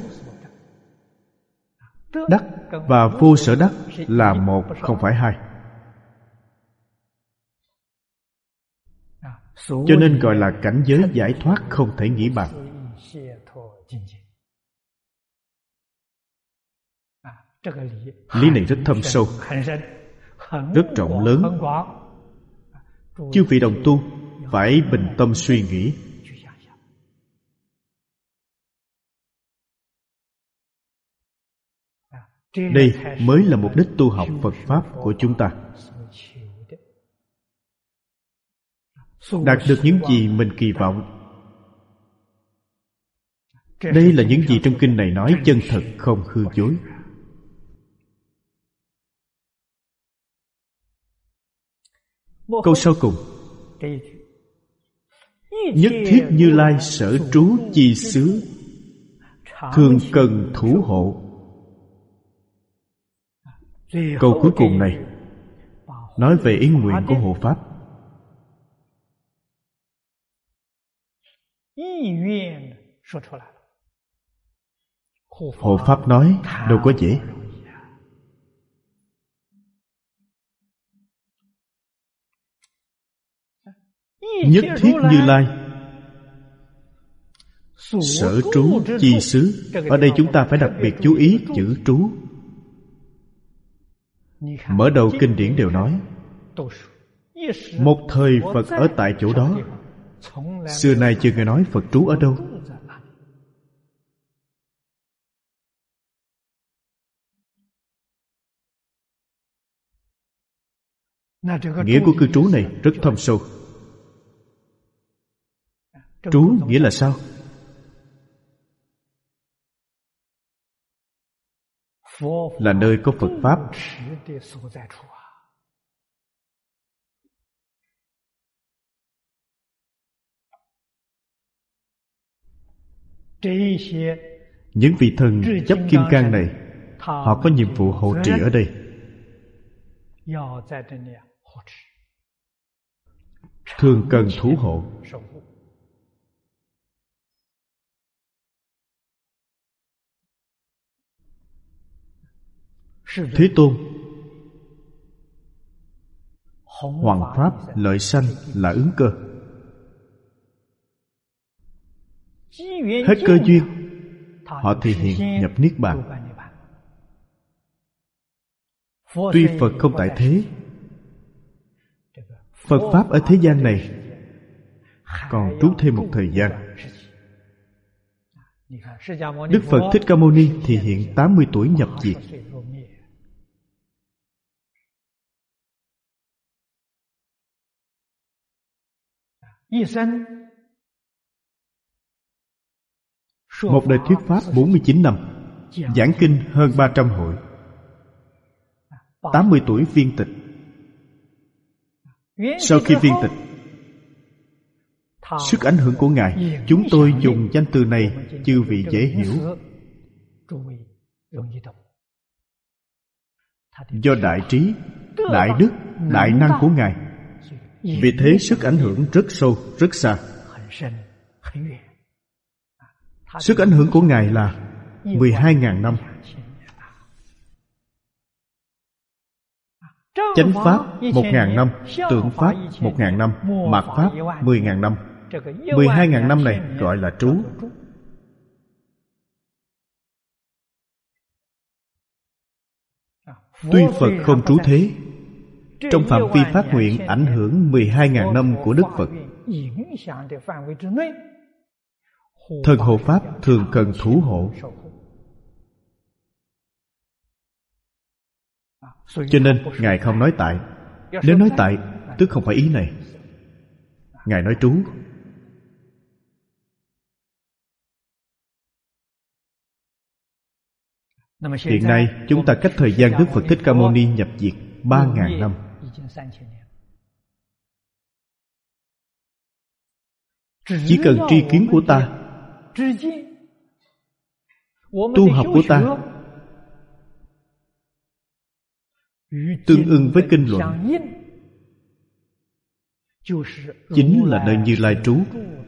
Đắc và vô sở đắc là một, không phải hai. Cho nên gọi là cảnh giới giải thoát không thể nghĩ bằng. Lý này rất thâm sâu, rất rộng lớn. Chư vị đồng tu phải bình tâm suy nghĩ. Đây mới là mục đích tu học Phật Pháp của chúng ta. Đạt được những gì mình kỳ vọng. Đây là những gì trong kinh này nói chân thật không hư dối. Câu sau cùng: nhất thiết Như Lai sở trú chi xứ, thường cần thủ hộ. Câu cuối cùng này nói về ý nguyện của hộ Pháp. Hộ Pháp nói đâu có dễ. Nhất thiết Như Lai sở trú chi xứ. Ở đây chúng ta phải đặc biệt chú ý chữ trú. Mở đầu kinh điển đều nói một thời Phật ở tại chỗ đó. Xưa nay chưa nghe nói Phật trú ở đâu. Nghĩa của cư trú này rất thâm sâu. Trú nghĩa là sao? Là nơi có Phật Pháp. Những vị thần chấp kim cang này, họ có nhiệm vụ hộ trì ở đây. Thường cần thủ hộ. Thế Tôn Hoằng pháp lợi sanh là ứng cơ. Hết cơ duyên, họ thì hiện nhập niết bàn. Tuy Phật không tại thế, Phật pháp ở thế gian này còn trú thêm một thời gian. Đức Phật Thích Ca Mâu Ni thì hiện 80 tuổi nhập diệt. Một đời thuyết pháp 49 năm, giảng kinh hơn 300 hội, 80 tuổi viên tịch. Sau khi viên tịch, sức ảnh hưởng của Ngài, chúng tôi dùng danh từ này chư vị dễ hiểu. Do đại trí, đại đức, đại năng của Ngài, vì thế sức ảnh hưởng rất sâu, rất xa. Sức ảnh hưởng của Ngài là 12.000 năm. Chánh pháp 1.000 năm, tượng pháp 1.000 năm, mạt pháp 10.000 năm. 12.000 năm này gọi là trú. Tuy Phật không trú thế, trong phạm vi phát nguyện ảnh hưởng 12.000 năm của Đức Phật, thần hộ pháp thường cần thủ hộ. Cho nên Ngài không nói tại. Nếu nói tại, tức không phải ý này. Ngài nói trú. Hiện nay chúng ta cách thời gian Đức Phật Thích Ca Mâu Ni nhập diệt 3.000 năm. Chỉ cần tri kiến của ta, tu học của ta tương ưng với kinh luận, chính là nơi Như Lai trú.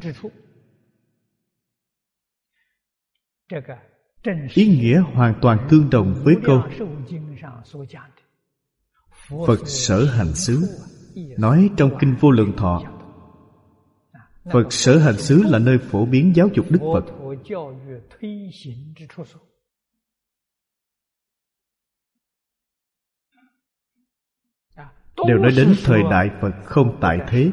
Ý nghĩa hoàn toàn tương đồng với câu Phật sở hành xứ nói trong kinh Vô Lượng Thọ. Phật sở hành xứ là nơi phổ biến giáo dục Đức Phật. Đều nói đến thời đại Phật không tại thế.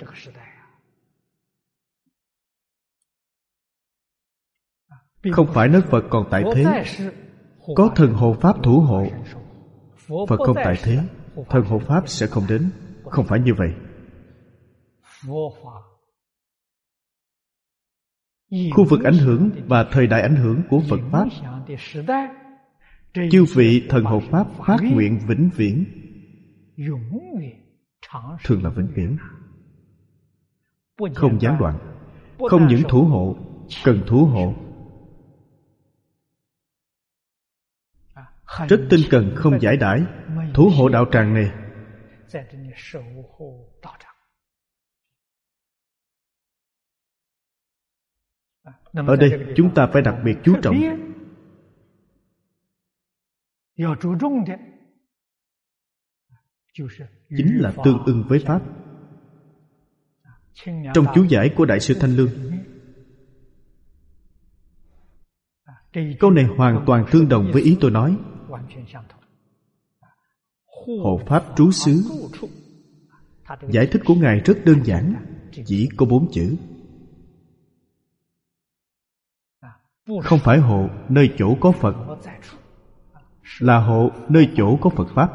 Không phải nói Phật còn tại thế, có thần hộ pháp thủ hộ. Phật không tại thế, thần hộ pháp sẽ không đến. Không phải như vậy. Khu vực ảnh hưởng và thời đại ảnh hưởng của Phật pháp, chư vị thần hộ pháp phát nguyện vĩnh viễn, thường là vĩnh viễn, không gián đoạn. Không những thủ hộ, cần thủ hộ, rất tinh cần không giải đãi, thủ hộ đạo tràng này. Ở đây chúng ta phải đặc biệt chú trọng. Chính là tương ưng với Pháp. Trong chú giải của Đại sư Thanh Lương, câu này hoàn toàn tương đồng với ý tôi nói. Hộ Pháp trú xứ, giải thích của Ngài rất đơn giản, chỉ có 4 chữ. Không phải hộ nơi chỗ có Phật, là hộ nơi chỗ có Phật Pháp.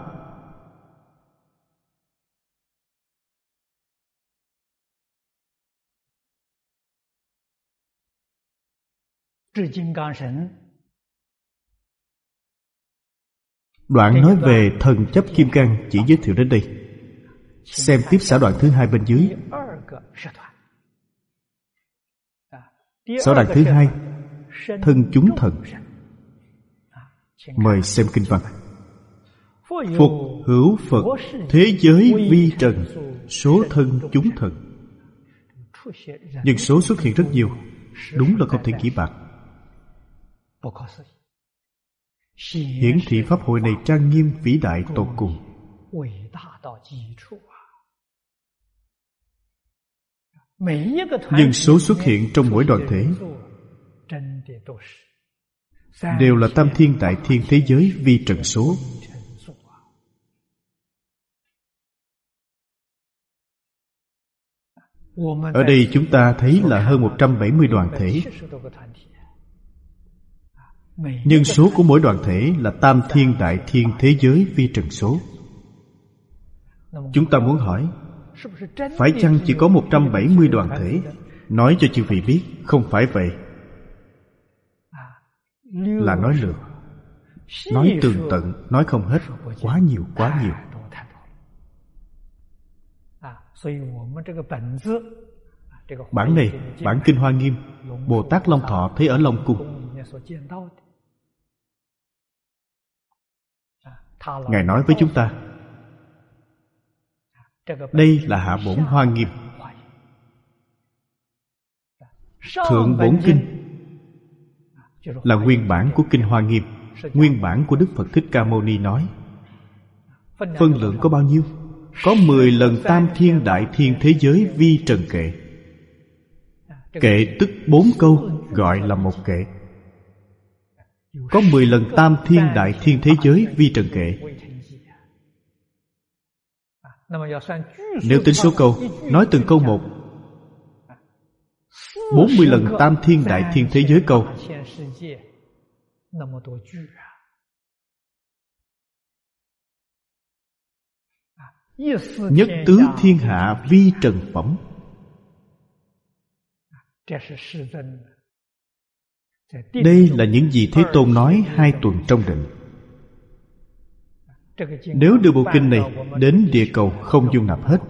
Đoạn nói về thần chấp kim cang chỉ giới thiệu đến đây. Xem tiếp xã đoạn thứ 2 bên dưới. Xã đoạn thứ 2, thân chúng thần. Mời xem kinh văn. Phục hữu Phật, thế giới vi trần, số thân chúng thần. Nhân số xuất hiện rất nhiều, đúng là không thể kỹ bạc. Hiển thị pháp hội này trang nghiêm vĩ đại tột cùng. nhân số xuất hiện trong mỗi đoàn thể đều là tam thiên đại thiên thế giới vi trần số. Ở đây chúng ta thấy là hơn 170 đoàn thể. Nhân số của mỗi đoàn thể là tam thiên đại thiên thế giới vi trần số. Chúng ta muốn hỏi, phải chăng chỉ có 170 đoàn thể? Nói cho chư vị biết, không phải vậy. Là nói lừa. Nói tường tận, nói không hết. Quá nhiều, quá nhiều. Bản này, bản Kinh Hoa Nghiêm, Bồ Tát Long Thọ thấy ở Long Cung. Ngài nói với chúng ta, đây là hạ bổn Hoa Nghiêm. Thượng bổn kinh là nguyên bản của Kinh Hoa Nghiêm, nguyên bản của Đức Phật Thích Ca Mâu Ni nói. Phân lượng có bao nhiêu? Có 10 lần tam thiên đại thiên thế giới vi trần kệ. Kệ tức 4 câu gọi là một kệ. Có 10 lần tam thiên đại thiên thế giới vi trần kệ. Nếu tính số câu, nói từng câu một, 40 lần tam thiên đại thiên thế giới câu. Nhất tứ thiên hạ vi trần phẩm. Đây là những gì Thế Tôn nói 2 tuần trong định. Nếu đưa bộ kinh này đến địa cầu không dung nạp hết.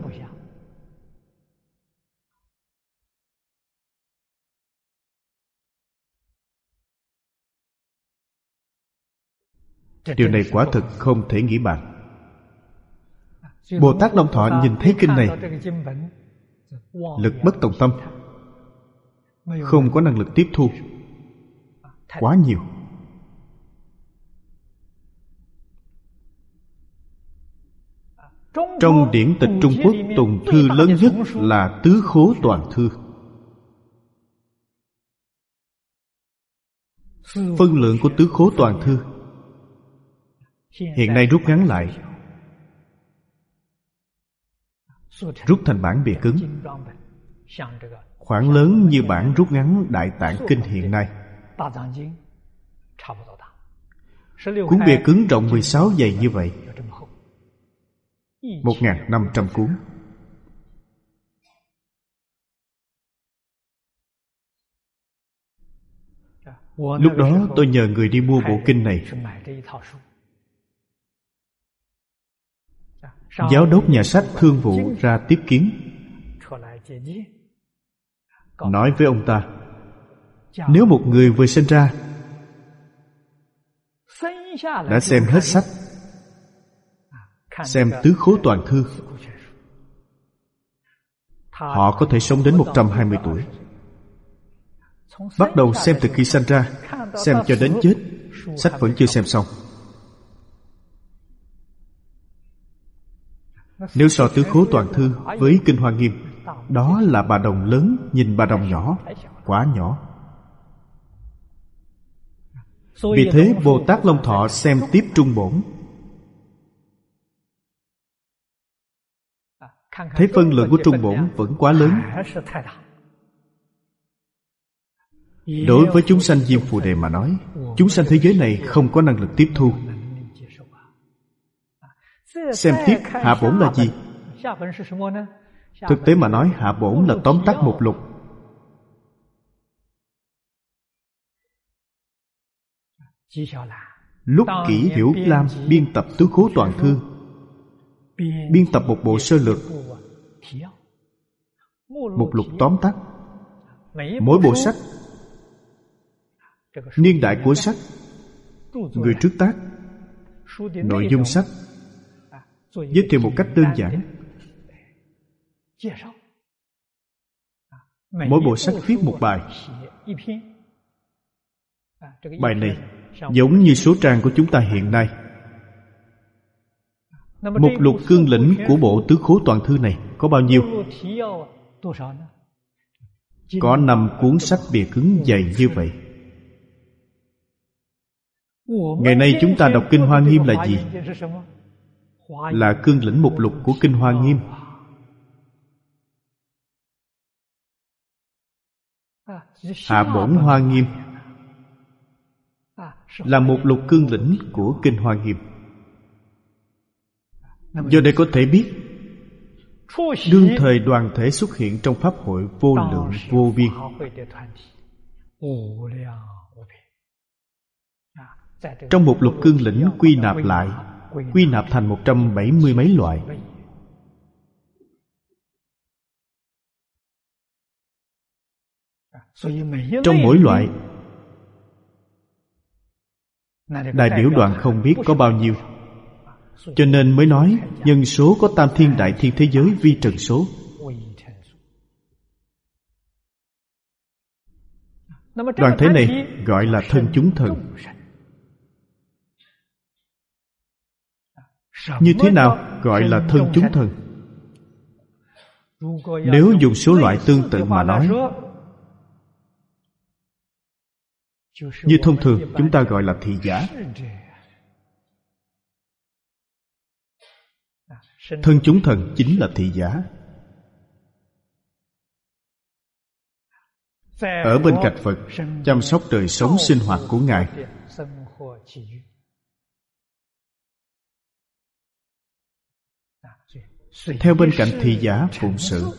Điều này quả thực không thể nghĩ bàn. Bồ Tát Long Thọ nhìn thấy kinh này, lực bất tòng tâm, không có năng lực tiếp thu. Quá nhiều. Trong điển tịch Trung Quốc, tùng thư lớn nhất là Tứ Khố Toàn Thư. Phân lượng của Tứ Khố Toàn Thư hiện nay rút ngắn lại, rút thành bản bìa cứng, khoảng lớn như bản rút ngắn Đại Tạng Kinh hiện nay. Cuốn bìa cứng rộng 16 dày như vậy, 1.500 cuốn. Lúc đó tôi nhờ người đi mua bộ kinh này. Giáo đốc nhà sách Thương vụ ra tiếp kiến, nói với ông ta, nếu một người vừa sinh ra đã xem hết sách, xem Tứ Khố Toàn Thư, họ có thể sống đến 120 tuổi. Bắt đầu xem từ khi sinh ra, xem cho đến chết, sách vẫn chưa xem xong. Nếu so Tứ Khố Toàn Thư với Kinh Hoa Nghiêm, đó là bà đồng lớn nhìn bà đồng nhỏ, quá nhỏ. Vì thế Bồ Tát Long Thọ xem tiếp Trung Bổn, thấy phân lượng của Trung Bổn vẫn quá lớn. Đối với chúng sanh Diêm Phù Đề mà nói, chúng sanh thế giới này không có năng lực tiếp thu. Xem tiếp Hạ Bổn là gì? Thực tế mà nói, Hạ Bổn là tóm tắt một lục. Lúc Kỷ Hiểu Lam biên tập Tứ Khố Toàn Thư, biên tập một bộ sơ lược, một lục tóm tắt. Mỗi bộ sách, niên đại của sách, người trước tác, nội dung sách, giới thiệu một cách đơn giản. Mỗi bộ sách viết một bài. Bài này giống như số trang của chúng ta hiện nay. Một lục cương lĩnh của bộ Tứ Khố Toàn Thư này có bao nhiêu? có 5 cuốn sách bìa cứng dày như vậy. Ngày nay chúng ta đọc Kinh Hoa Nghiêm là gì? Là cương lĩnh mục lục của Kinh Hoa Nghiêm. Hạ bổn Hoa Nghiêm là mục lục cương lĩnh của Kinh Hoa Nghiêm. Do đây có thể biết, đương thời đoàn thể xuất hiện trong Pháp hội vô lượng vô biên. Trong mục lục cương lĩnh quy nạp lại, quy nạp thành 170 mấy loại. Trong mỗi loại, đại biểu đoàn không biết có bao nhiêu, cho nên mới nói nhân số có tam thiên đại thiên thế giới vi trần số. Đoàn thể này gọi là thân chúng thần. Như thế nào gọi là thân chúng thần? Nếu dùng số loại tương tự mà nói, như thông thường chúng ta gọi là thị giả. Thân chúng thần chính là thị giả. Ở bên cạnh Phật, chăm sóc đời sống sinh hoạt của Ngài. Theo bên cạnh thị giả phụng sự.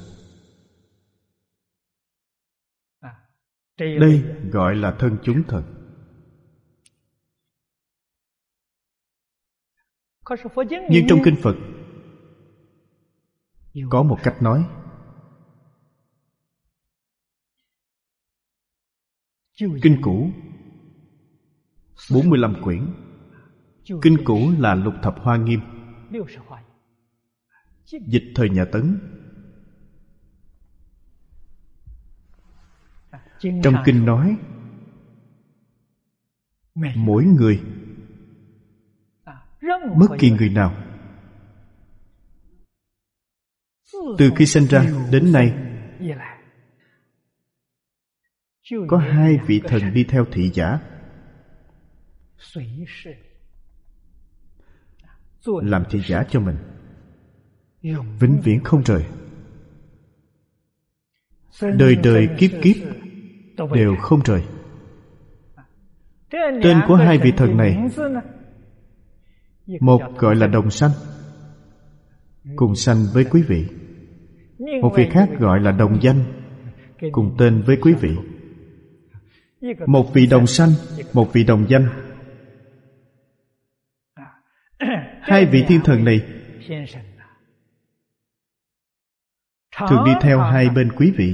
Đây gọi là thân chúng thần. Nhưng trong Kinh Phật có một cách nói. Kinh cũ 45 quyển. Kinh cũ là Lục Thập Hoa Nghiêm, dịch thời nhà Tấn. Trong kinh nói, mỗi người, bất kỳ người nào, từ khi sinh ra đến nay, có 2 vị thần đi theo thị giả, làm thị giả cho mình, vĩnh viễn không rời. Đời đời kiếp kiếp đều không rời. Tên của 2 vị thần này, một gọi là đồng sanh, cùng sanh với quý vị. Một vị khác gọi là đồng danh, cùng tên với quý vị. Một vị đồng sanh, một vị đồng danh. 2 vị thiên thần này thường đi theo hai bên quý vị.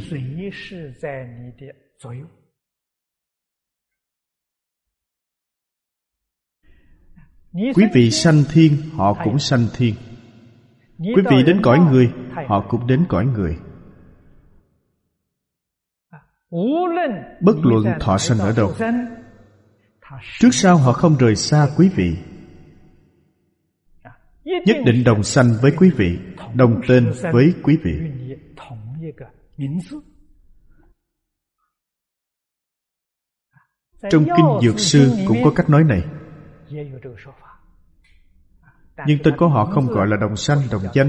Quý vị sanh thiên, họ cũng sanh thiên. Quý vị đến cõi người, họ cũng đến cõi người. Bất luận thọ sanh ở đâu, trước sau họ không rời xa quý vị. Nhất định đồng sanh với quý vị, đồng tên với quý vị. Trong Kinh Dược Sư cũng có cách nói này. Nhưng tên của họ không gọi là đồng sanh, đồng danh,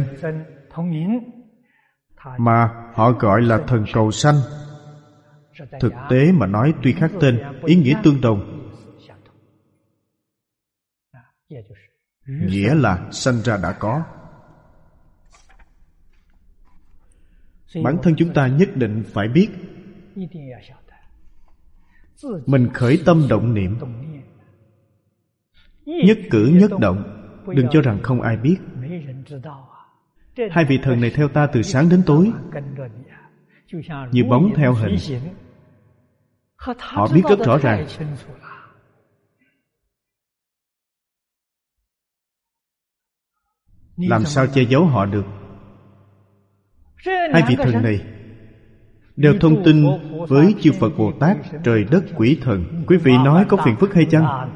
mà họ gọi là thần cầu sanh. Thực tế mà nói tuy khác tên, ý nghĩa tương đồng. Nghĩa là sanh ra đã có. Bản thân chúng ta nhất định phải biết, mình khởi tâm động niệm, nhất cử nhất động, đừng cho rằng không ai biết. 2 vị thần này theo ta từ sáng đến tối, như bóng theo hình. Họ biết rất rõ ràng. Làm sao che giấu họ được? 2 vị thần này đều thông tin với chư Phật Bồ Tát, trời đất quỷ thần. Quý vị nói có phiền phức hay chăng?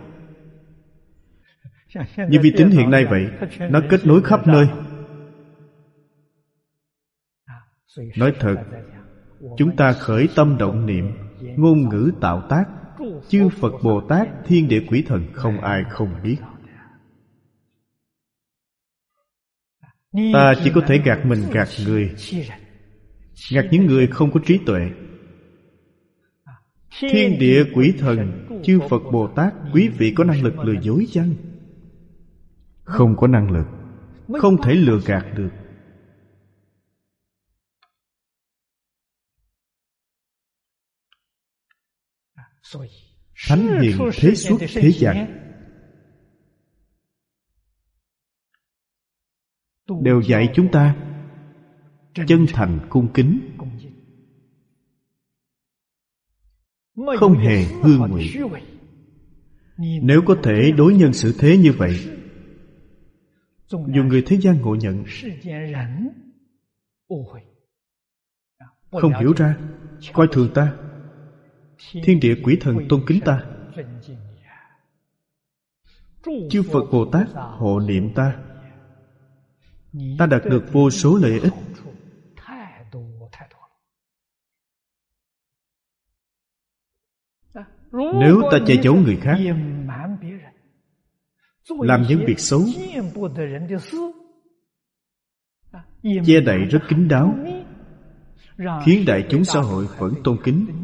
Như vi tính hiện nay vậy, nó kết nối khắp nơi. Nói thật, chúng ta khởi tâm động niệm, ngôn ngữ tạo tác, chư Phật Bồ Tát, thiên địa quỷ thần không ai không biết. Ta chỉ có thể gạt mình gạt người, gạt những người không có trí tuệ. Thiên địa quỷ thần, chư Phật Bồ Tát, quý vị có năng lực lừa dối chăng? Không có năng lực, không thể lừa gạt được. Thánh hiền thế xuất thế gian đều dạy chúng ta chân thành cung kính, không hề hư ngụy. Nếu có thể đối nhân xử thế như vậy, dù người thế gian ngộ nhận, không hiểu ra, coi thường ta, thiên địa quỷ thần tôn kính ta, chư Phật Bồ Tát hộ niệm ta, ta đạt được vô số lợi ích. Nếu ta che giấu người khác, làm những việc xấu, che đậy rất kín đáo, khiến đại chúng xã hội vẫn tôn kính,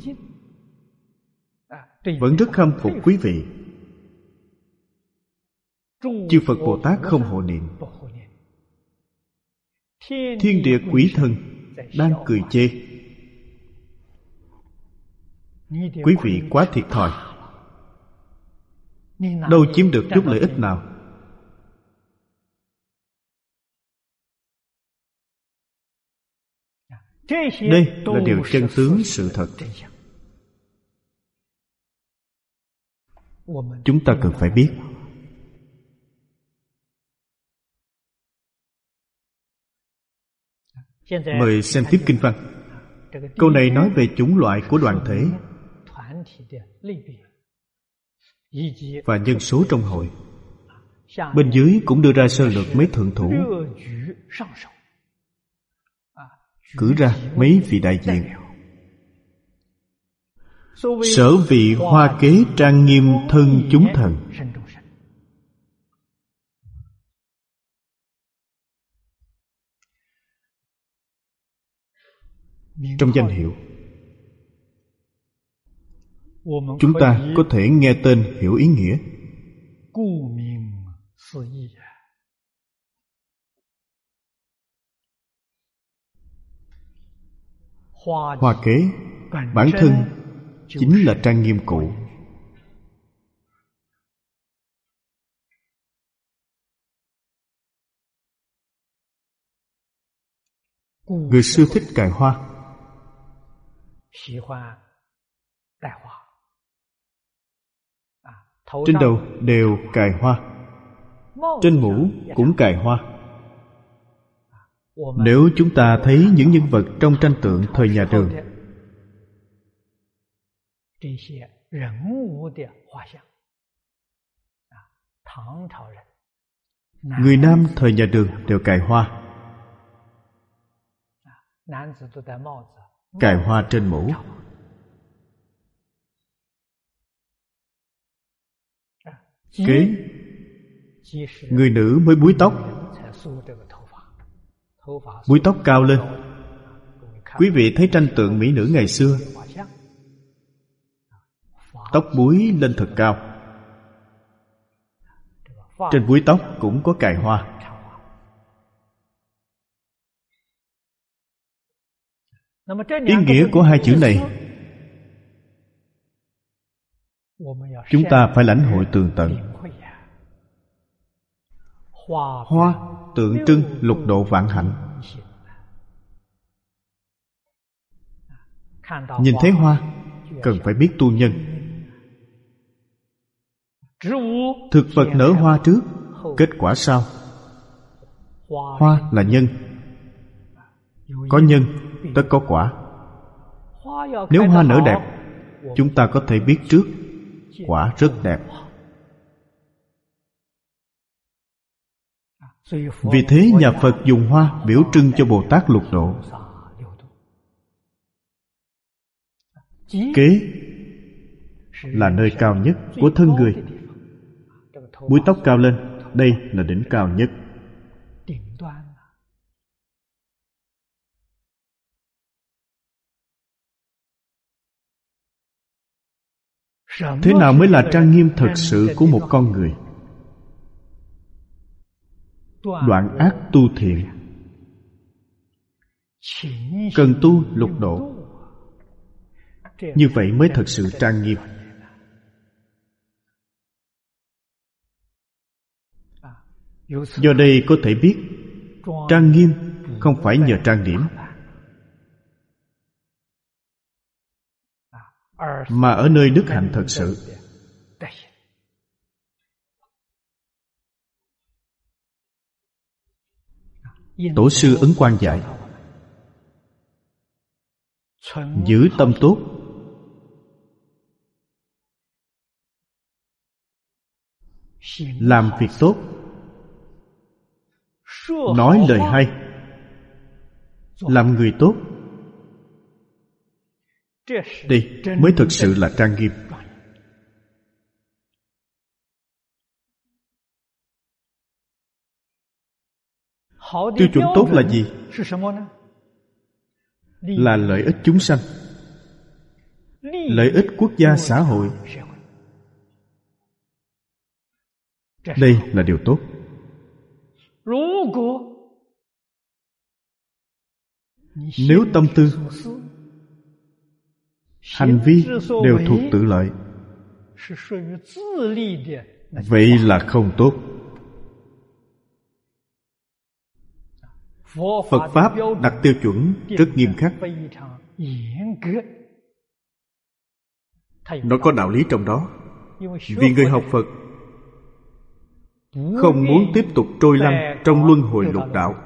vẫn rất khâm phục quý vị, chư Phật Bồ Tát không hộ niệm, thiên địa quỷ thần đang cười chê, quý vị quá thiệt thòi, đâu chiếm được chút lợi ích nào. Đây là điều chân tướng sự thật. Chúng ta cần phải biết. Mời xem tiếp kinh văn. Câu này nói về chủng loại của đoàn thể và nhân số trong hội. Bên dưới cũng đưa ra sơ lược mấy thượng thủ, cử ra mấy vị đại diện. Sở vị hoa kế trang nghiêm thân chúng thần. Trong danh hiệu, chúng ta có thể nghe tên hiểu ý nghĩa. Hoa kế bản thân chính là trang nghiêm cụ. Người xưa thích cài hoa, trên đầu đều cài hoa, trên mũ cũng cài hoa. Nếu chúng ta thấy những nhân vật trong tranh tượng thời nhà Đường, người nam thời nhà Đường đều cài hoa, cài hoa trên mũ. Kế, người nữ mới búi tóc. Búi tóc cao lên. Quý vị thấy tranh tượng mỹ nữ ngày xưa, tóc búi lên thật cao, trên búi tóc cũng có cài hoa. Ý nghĩa của hai chữ này chúng ta phải lãnh hội tường tận. Hoa tượng trưng lục độ vạn hạnh. Nhìn thấy hoa cần phải biết tu nhân. Thực vật nở hoa trước, kết quả sau. Hoa là nhân, có nhân tất có quả. Nếu hoa nở đẹp, chúng ta có thể biết trước quả rất đẹp. Vì thế nhà Phật dùng hoa biểu trưng cho Bồ Tát lục độ. Kế là nơi cao nhất của thân người. Búi tóc cao lên, đây là đỉnh cao nhất. Thế nào mới là trang nghiêm thật sự của một con người? Đoạn ác tu thiện, cần tu lục độ, như vậy mới thật sự trang nghiêm. Do đây có thể biết, trang nghiêm không phải nhờ trang điểm, mà ở nơi đức hạnh thật sự. Tổ sư Ấn Quang dạy: giữ tâm tốt, làm việc tốt, nói lời hay, làm người tốt. Đây mới thực sự là trang nghiêm. Tiêu chuẩn tốt là gì? Là lợi ích chúng sanh, lợi ích quốc gia xã hội. Đây là điều tốt. Nếu tâm tư, hành vi đều thuộc tự lợi, vậy là không tốt. Phật Pháp đặt tiêu chuẩn rất nghiêm khắc. Nó có đạo lý trong đó. Vì người học Phật không muốn tiếp tục trôi lăn trong luân hồi lục đạo.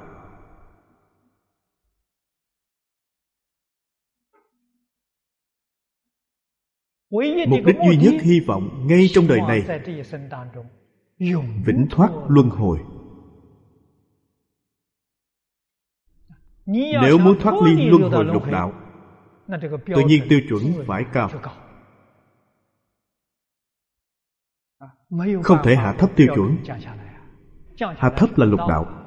Mục đích duy nhất hy vọng ngay trong đời này vĩnh thoát luân hồi. Nếu muốn thoát ly luân hồi lục đạo, tự nhiên tiêu chuẩn phải cao, không thể hạ thấp tiêu chuẩn. Hạ thấp là lục đạo.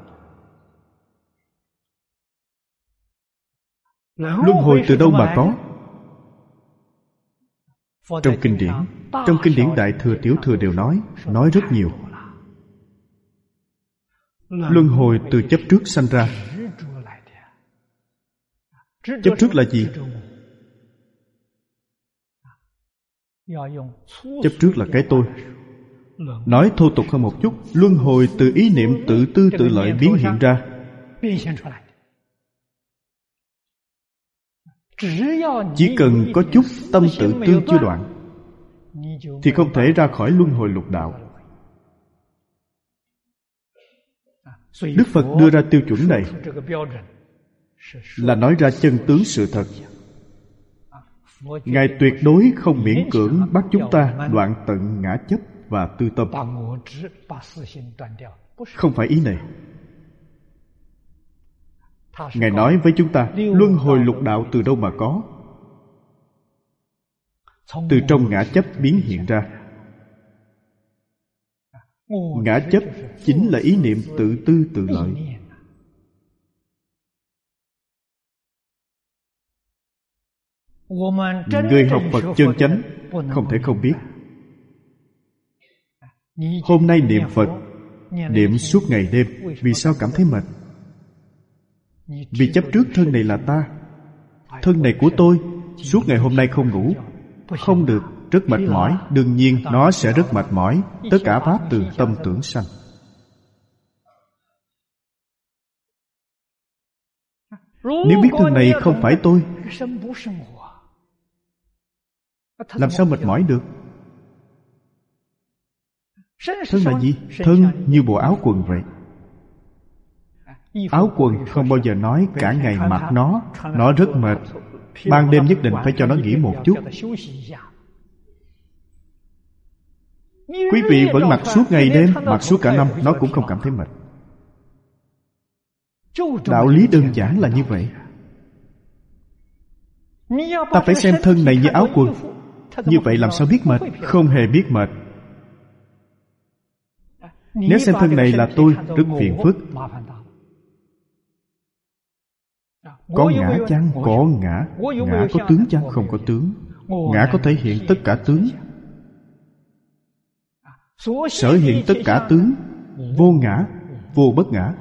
Luân hồi từ đâu mà có? Trong kinh điển Đại Thừa, Tiểu Thừa đều nói rất nhiều. Luân hồi từ chấp trước sanh ra. Chấp trước là gì? Chấp trước là cái tôi. Nói thô tục hơn một chút, luân hồi từ ý niệm tự tư tự lợi biến hiện ra. Chỉ cần có chút tâm tự tư chưa đoạn thì không thể ra khỏi luân hồi lục đạo. Đức Phật đưa ra tiêu chuẩn này là nói ra chân tướng sự thật. Ngài tuyệt đối không miễn cưỡng bắt chúng ta đoạn tận ngã chấp và tư tâm. Không phải ý này. Ngài nói với chúng ta, luân hồi lục đạo từ đâu mà có? Từ trong ngã chấp biến hiện ra. Ngã chấp chính là ý niệm tự tư tự lợi. Người học Phật chân chánh không thể không biết. Hôm nay niệm Phật, niệm suốt ngày đêm, vì sao cảm thấy mệt? Vì chấp trước thân này là ta, thân này của tôi. Suốt ngày hôm nay không ngủ, không được, rất mệt mỏi. Đương nhiên nó sẽ rất mệt mỏi. Tất cả pháp từ tâm tưởng sanh. Nếu biết thân này không phải tôi, làm sao mệt mỏi được? Thân là gì? Thân như bộ áo quần vậy. Áo quần không bao giờ nói cả ngày mặc nó rất mệt. Ban đêm nhất định phải cho nó nghỉ một chút. Quý vị vẫn mặc suốt ngày đêm, mặc suốt cả năm, nó cũng không cảm thấy mệt. Đạo lý đơn giản là như vậy. Ta phải xem thân này như áo quần. Như vậy làm sao biết mệt? Không hề biết mệt. Nếu xem thân này là tôi, rất phiền phức. Có ngã chăng? Có ngã. Ngã có tướng chăng? Không có tướng. Ngã có thể hiện tất cả tướng. Sở hiện tất cả tướng. Vô ngã, vô bất ngã.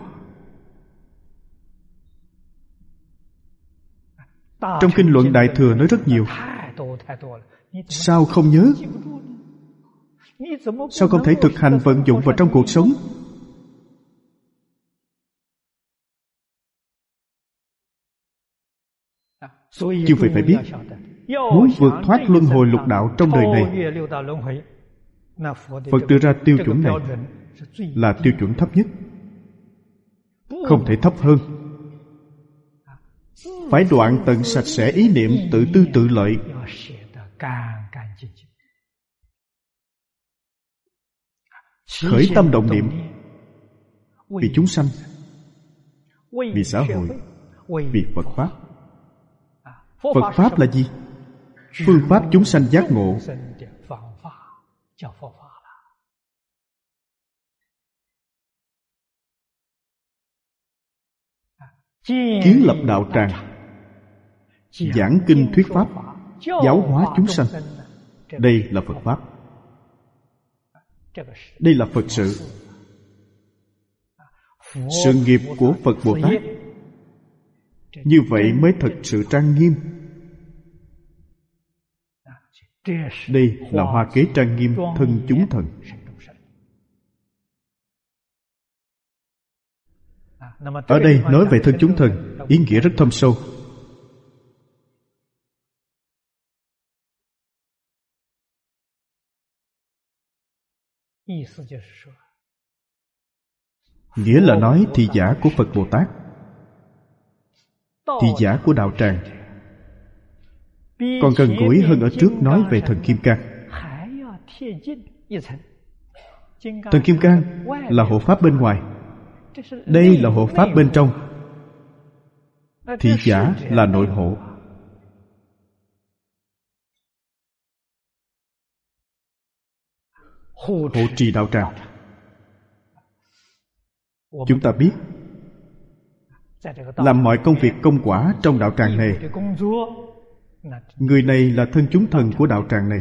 Trong kinh luận Đại Thừa nói rất nhiều. Sao không nhớ? Sao không thể thực hành vận dụng vào trong cuộc sống? Chư vị phải biết, muốn vượt thoát luân hồi lục đạo trong đời này, Phật đưa ra tiêu chuẩn này là tiêu chuẩn thấp nhất, không thể thấp hơn. Phải đoạn tận sạch sẽ ý niệm tự tư tự lợi. Khởi tâm động niệm vì chúng sanh, vì xã hội, vì Phật Pháp. Phật Pháp là gì? Phương pháp chúng sanh giác ngộ. Kiến lập đạo tràng, giảng kinh thuyết pháp, giáo hóa chúng sanh. Đây là Phật Pháp. Đây là Phật sự. Sự nghiệp của Phật Bồ Tát. Như vậy mới thật sự trang nghiêm. Đây là hoa kế trang nghiêm thân chúng thần. Ở đây nói về thân chúng thần, ý nghĩa rất thâm sâu. Nghĩa là nói thị giả của Phật Bồ Tát, thị giả của đạo tràng, còn gần gũi hơn ở trước nói về thần Kim Cang. Thần Kim Cang là hộ pháp bên ngoài, đây là hộ pháp bên trong. Thị giả là nội hộ. Hộ trì đạo tràng. Chúng ta biết, làm mọi công việc công quả trong đạo tràng này, người này là thân chúng thần của đạo tràng này.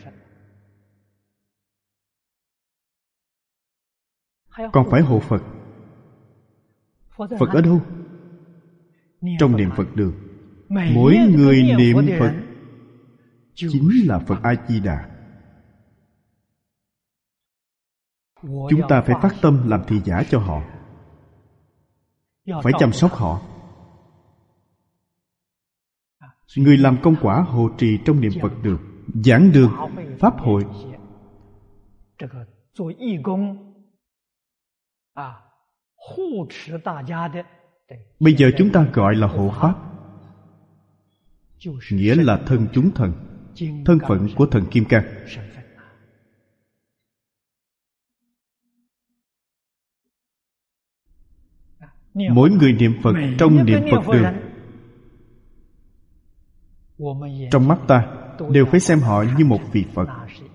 Còn phải hộ Phật. Phật ở đâu? Trong niệm Phật đường. Mỗi người niệm Phật chính là Phật A-di-đà. Chúng ta phải phát tâm làm thị giả cho họ, phải chăm sóc họ. Người làm công quả hộ trì trong niệm Phật đường, giảng đường, pháp hội. Bây giờ chúng ta gọi là hộ pháp, nghĩa là thân chúng thần, thân phận của thần Kim Cang. Mỗi người niệm Phật trong niệm Phật đường, trong mắt ta đều phải xem họ như một vị Phật.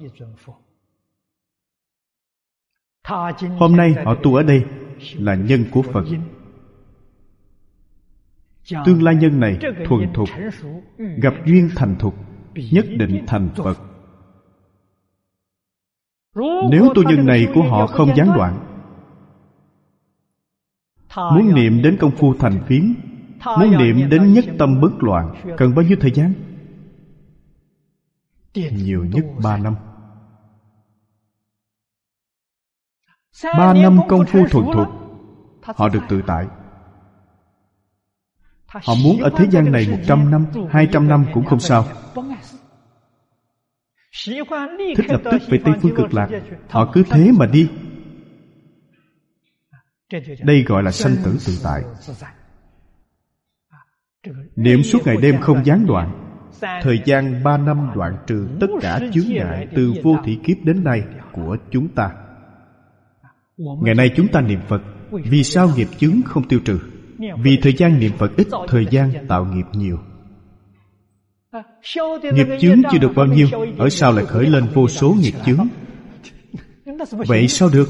Hôm nay họ tu ở đây là nhân của Phật. Tương lai nhân này thuần thục, gặp duyên thành thục, nhất định thành Phật. Nếu tu nhân này của họ không gián đoạn, muốn niệm đến công phu thành phiến, muốn niệm đến nhất tâm bất loạn, cần bao nhiêu thời gian? Nhiều nhất 3 năm. 3 năm công phu thuần thục, họ được tự tại. Họ muốn ở thế gian này 100 năm, 200 năm cũng không sao. Thích lập tức về Tây Phương Cực Lạc, họ cứ thế mà đi. Đây gọi là sanh tử tự tại. Niệm suốt ngày đêm không gián đoạn. Thời gian 3 năm đoạn trừ tất cả chướng ngại từ vô thỉ kiếp đến nay của chúng ta. Ngày nay chúng ta niệm Phật, vì sao nghiệp chướng không tiêu trừ? Vì thời gian niệm Phật ít, thời gian tạo nghiệp nhiều. Nghiệp chướng chưa được bao nhiêu, ở sau lại khởi lên vô số nghiệp chướng. Vậy sao được?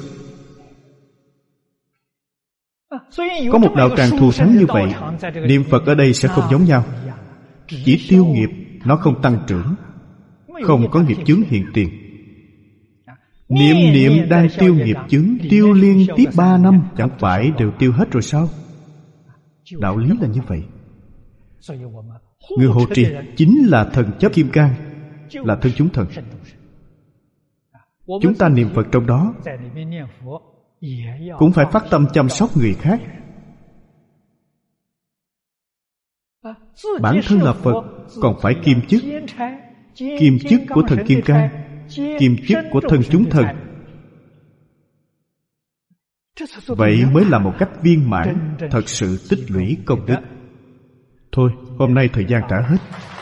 Có một đạo tràng thù thắng như vậy, niệm Phật ở đây sẽ không giống nhau. Chỉ tiêu nghiệp, nó không tăng trưởng, không có nghiệp chướng hiện tiền. Niệm niệm đang tiêu nghiệp chướng, tiêu liên tiếp 3 năm, chẳng phải đều tiêu hết rồi sao? Đạo lý là như vậy. Người hộ trì chính là thần chấp kim cang, là thân chúng thần. Chúng ta niệm Phật trong đó cũng phải phát tâm chăm sóc người khác. Bản thân là Phật, còn phải kiêm chức. Kiêm chức của thần kim cang, kiêm chức của thân chúng thần. Vậy mới là một cách viên mãn, thật sự tích lũy công đức. Thôi, hôm nay thời gian đã hết.